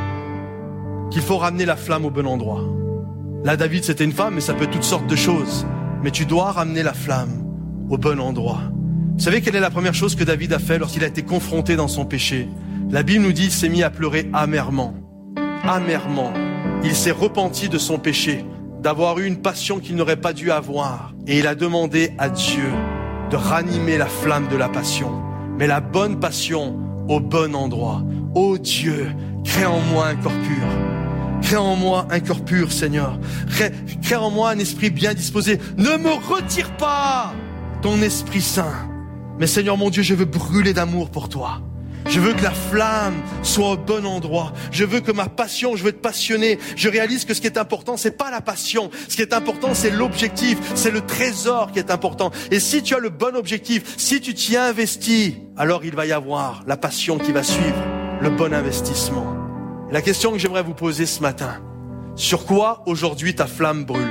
[SPEAKER 10] qu'il faut ramener la flamme au bon endroit. Là, David, c'était une femme, mais ça peut être toutes sortes de choses. Mais tu dois ramener la flamme au bon endroit. Vous savez quelle est la première chose que David a fait lorsqu'il a été confronté dans son péché? La Bible nous dit qu'il s'est mis à pleurer amèrement. Amèrement. Il s'est repenti de son péché, d'avoir eu une passion qu'il n'aurait pas dû avoir. Et il a demandé à Dieu de ranimer la flamme de la passion. Mais la bonne passion au bon endroit. Ô Dieu, crée en moi un corps pur. Crée en moi un cœur pur, Seigneur. Crée, crée en moi un esprit bien disposé. Ne me retire pas ton Esprit Saint. Mais Seigneur mon Dieu, je veux brûler d'amour pour toi. Je veux que la flamme soit au bon endroit. Je veux que ma passion, je veux être passionné. Je réalise que ce qui est important, c'est pas la passion. Ce qui est important, c'est l'objectif. C'est le trésor qui est important. Et si tu as le bon objectif, si tu t'y investis, alors il va y avoir la passion qui va suivre, le bon investissement. Et la question que j'aimerais vous poser ce matin, sur quoi aujourd'hui ta flamme brûle?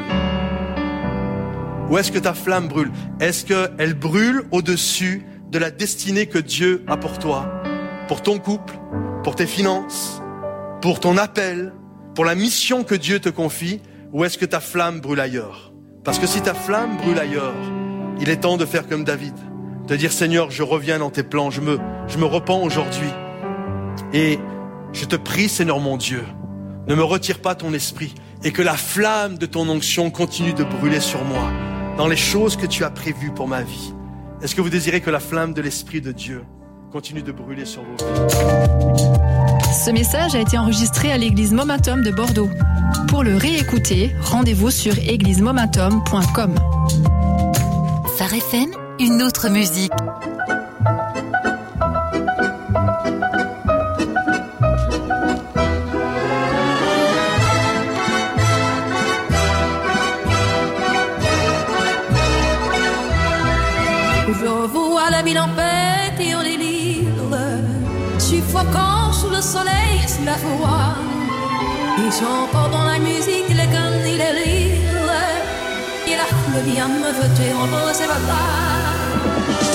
[SPEAKER 10] Où est-ce que ta flamme brûle? Est-ce qu'elle brûle au-dessus de la destinée que Dieu a pour toi? Pour ton couple, pour tes finances, pour ton appel, pour la mission que Dieu te confie, ou est-ce que ta flamme brûle ailleurs? Parce que si ta flamme brûle ailleurs, il est temps de faire comme David, de dire Seigneur, je reviens dans tes plans, je me, je me repens aujourd'hui. Et je te prie, Seigneur mon Dieu, ne me retire pas ton esprit et que la flamme de ton onction continue de brûler sur moi dans les choses que tu as prévues pour ma vie. Est-ce que vous désirez que la flamme de l'Esprit de Dieu continue de brûler sur vos vies?
[SPEAKER 3] Ce message a été enregistré à l'église Momentum de Bordeaux. Pour le réécouter, rendez-vous sur église momentum point com.
[SPEAKER 7] Phare F M, une autre musique.
[SPEAKER 8] Je vois la ville en paix et en délire, suffocant sous le soleil, sous la foi. Et j'entends dans la musique les cannes et les rires, et la foule vient me jeter en beau ses bras.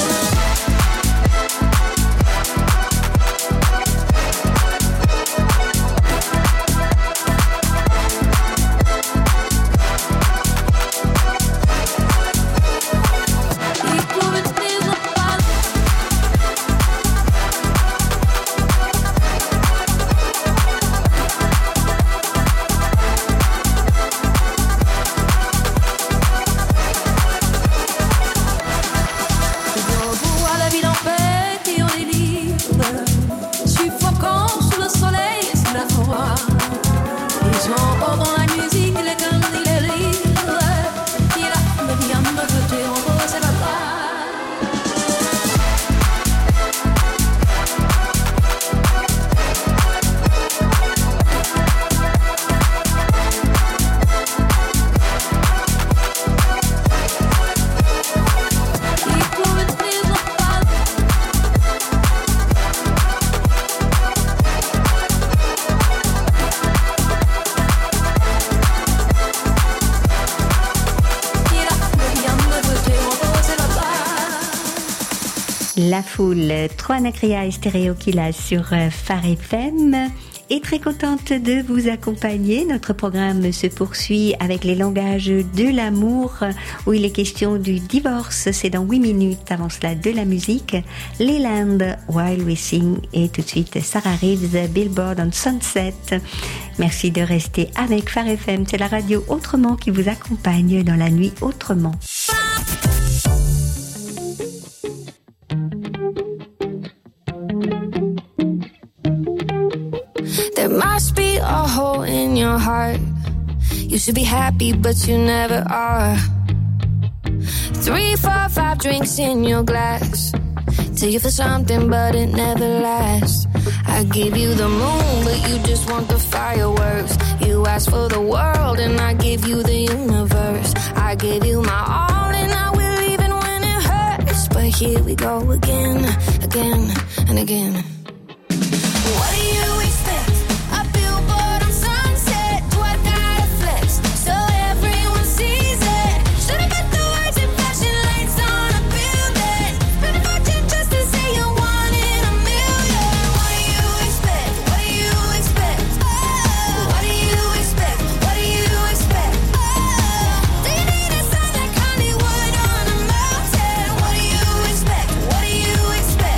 [SPEAKER 1] La foule, trois Anacria et Stéréo Killa sur Phare F M. Et très contente de vous accompagner. Notre programme se poursuit avec les langages de l'amour, où il est question du divorce. C'est dans huit minutes. Avant cela, de la musique. Leland, While We Sing. Et tout de suite, Sarah Reeves, Billboard on Sunset. Merci de rester avec Phare F M. C'est la radio Autrement qui vous accompagne dans la nuit autrement.
[SPEAKER 11] There must be a hole in your heart. You should be happy, but you never are. Three, four, five drinks in your glass till you feel something, but it never lasts. I give you the moon, but you just want the fireworks. You ask for the world, and I give you the universe. I give you my all, and I will even when it hurts. But here we go again, again, and again. What do you expect? A billboard on Sunset. Do I gotta flex so everyone sees it? Should've got the words and flashing lights on a building. Spend a fortune just to say you're one in a million. What do you expect? What do you expect? Oh, what do you expect? What do you expect? Oh, do you need a sign like Hollywood on a mountain? What do you expect? What do you expect?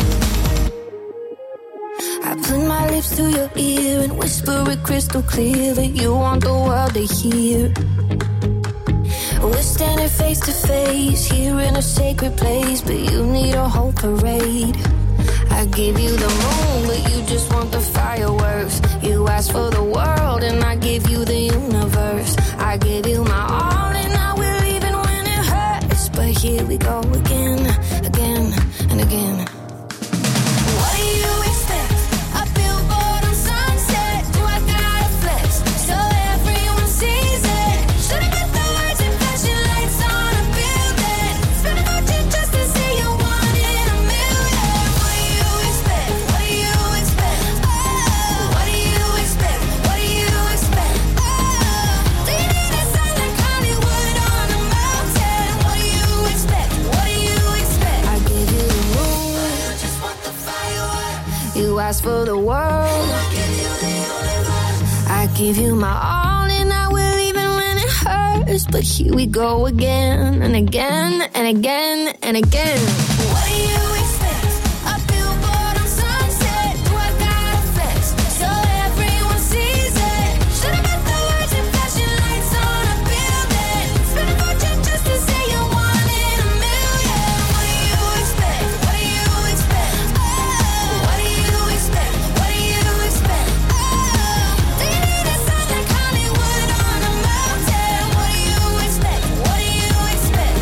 [SPEAKER 11] I put my lips to your ear and whisper it crystal clear that you want the world to hear. We're standing face to face here in a sacred place, but you need a whole parade. I give you the moon, but you just want the fireworks. You ask for the world, and I give you the universe. I give you my all, and I will even when it hurts. But here we go again, again and again. What do you expect? A billboard on Sunset. Do I gotta flex so everyone sees it? Should I put the words and flashing lights on a building? Spend a fortune just to say you're one in a million. What do you expect? What do you expect? Oh, what do you expect? What do you expect? Oh, do you need a sign like Hollywood on a mountain? What do you expect? What do you expect? I give you the moon. You just want the firework. You ask for the world. I give you the universe. I give you my all and I will even when it hurts. But here we go again and again and again and again. What do you expect? A billboard on Sunset. Do I gotta flex so everyone sees it? Should I put the words and flashing lights on a building? Spend a fortune just to say you're one in a million. What do you expect? What do you expect? Oh, what do you expect? What do you expect? Oh, do you need a sign like Hollywood on a mountain? What do you expect? What do you expect?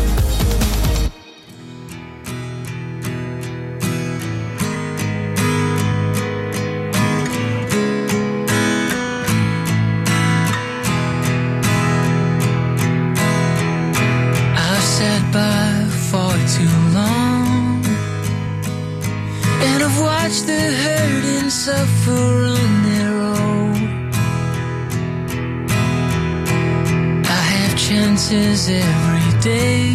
[SPEAKER 12] I've sat by for too long, and I've watched the hurting suffer on their own. I have chances every day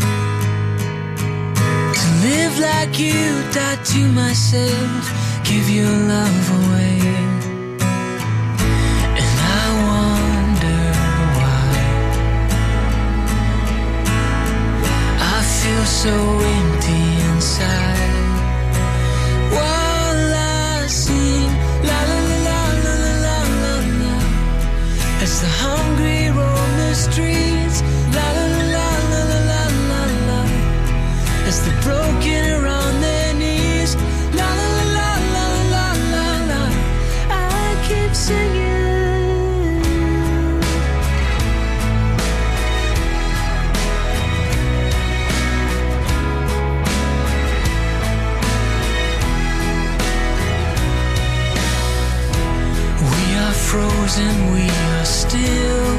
[SPEAKER 12] to live like you, die to myself, give your love away. And I wonder why I feel so empty inside. While I sing la la la la la la la la, as the hungry roam the streets, la la la la la la la la, as the broken are on their knees, la la la la la la la la, I keep singing. We are frozen, we are still,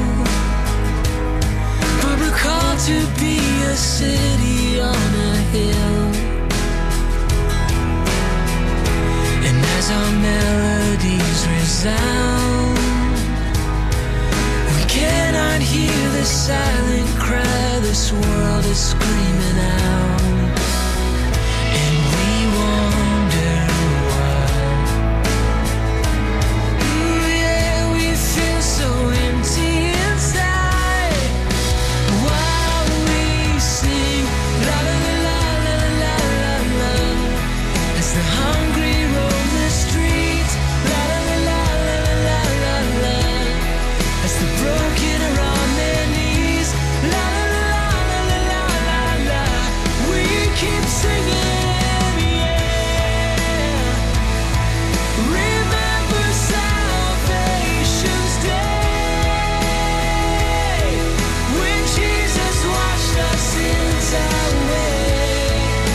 [SPEAKER 12] but we're called to be a city on a hill. And as our melodies resound, we cannot hear the silent cry this world is screaming out. And we wonder why. Ooh, yeah, we feel so empty inside. While we sing la la la la la la la, as the hungry roam the streets, la la la la la la la la, as the broken are on their knees, la la la la la la la la, we keep singing, yeah. Remember salvation's day, when Jesus washed our sins away.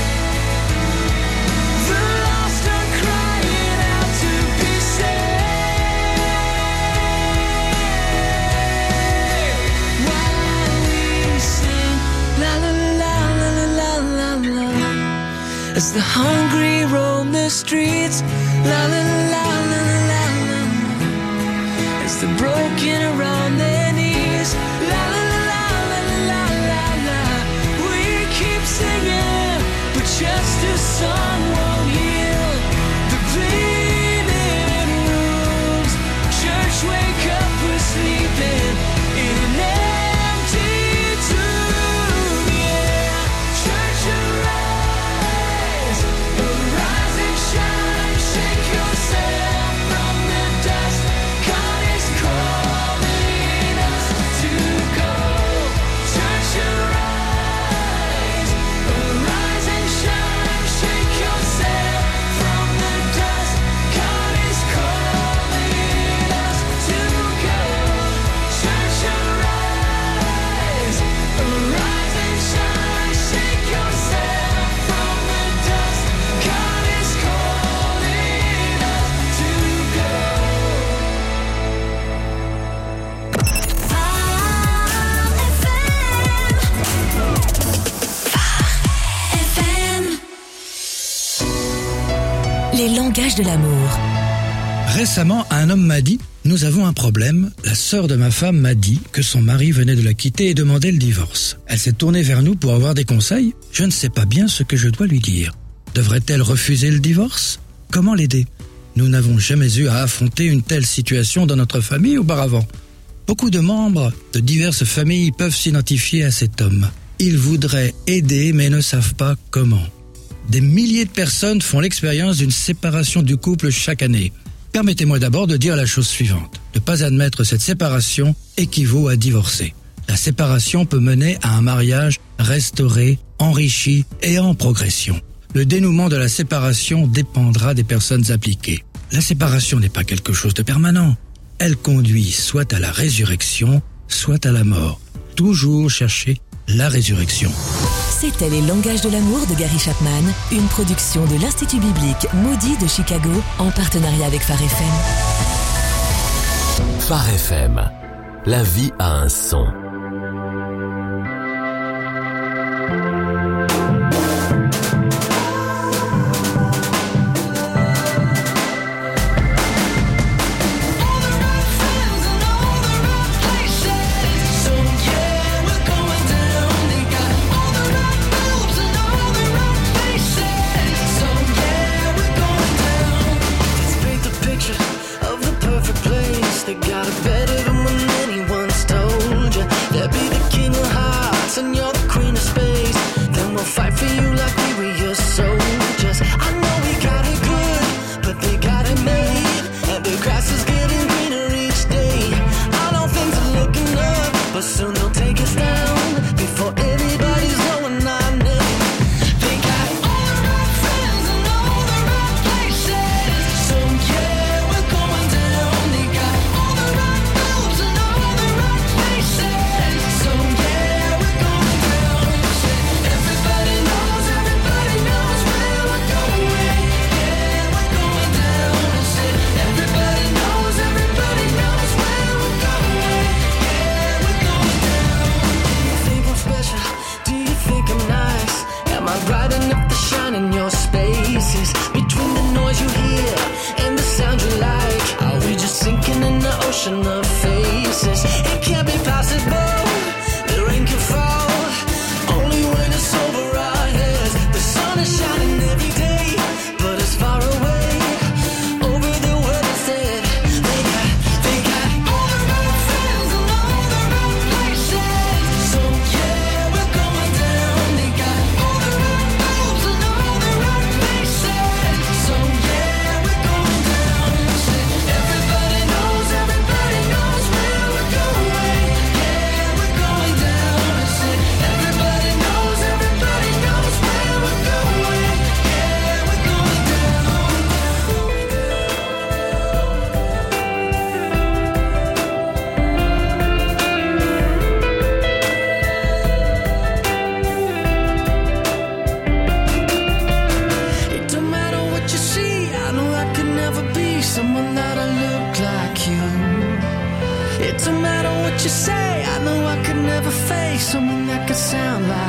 [SPEAKER 12] The lost are crying out to be saved. While we sing la la la la la la la, as the hungry roam the streets, la la la la la la, as the broken are on their knees, la la la la la la la, we keep singing, but just a song won't heal the bleeding wounds. Church, wake up, we're sleeping in an empty tomb, yeah. Church, arise, arise and shine, shake yourself from the dust. God is calling us to
[SPEAKER 7] langage de l'amour.
[SPEAKER 13] Récemment, un homme m'a dit « Nous avons un problème. La sœur de ma femme m'a dit que son mari venait de la quitter et demandait le divorce. Elle s'est tournée vers nous pour avoir des conseils. Je ne sais pas bien ce que je dois lui dire. Devrait-elle refuser le divorce ? Comment l'aider ? Nous n'avons jamais eu à affronter une telle situation dans notre famille auparavant. Beaucoup de membres de diverses familles peuvent s'identifier à cet homme. Ils voudraient aider mais ne savent pas comment. Des milliers de personnes font l'expérience d'une séparation du couple chaque année. Permettez-moi d'abord de dire la chose suivante. Ne pas admettre cette séparation équivaut à divorcer. La séparation peut mener à un mariage restauré, enrichi et en progression. Le dénouement de la séparation dépendra des personnes impliquées. La séparation n'est pas quelque chose de permanent. Elle conduit soit à la résurrection, soit à la mort. Toujours chercher la résurrection.
[SPEAKER 7] C'était Les langages de l'amour de Gary Chapman, une production de l'Institut biblique Moody de Chicago en partenariat avec Phare F M.
[SPEAKER 14] Phare F M, la vie a un son.
[SPEAKER 12] They got it better than when anyone's told you. They'll be the king of hearts and you're the queen of space. Then we'll fight for you like we were your soldiers. I know we got it good, but they got it made. And the grass is getting greener each day. I know things are looking up, but soon they'll take us down before anybody's knowing our name. They got all the right friends and all the right places. So yeah, we're going down. They got bright enough to shine in your spaces. Between the noise you hear and the sound you like, are we just sinking in the ocean of faces? It can't be possible, the rain can fall only when it's over our heads. The sun is shining every day, but it's far away over the world instead. They got, they got all the right friends and all the right places. So yeah, we're going down. They got all the right moves and all the right places. So yeah, we're going down. Everybody knows, everybody knows where we're going. Yeah, we're going down. Everybody knows, everybody knows where we're going. Yeah, we're going down. It don't matter what you see, I know I could never be someone that'll look like you. It don't matter what you say, I know I could never face someone that could sound like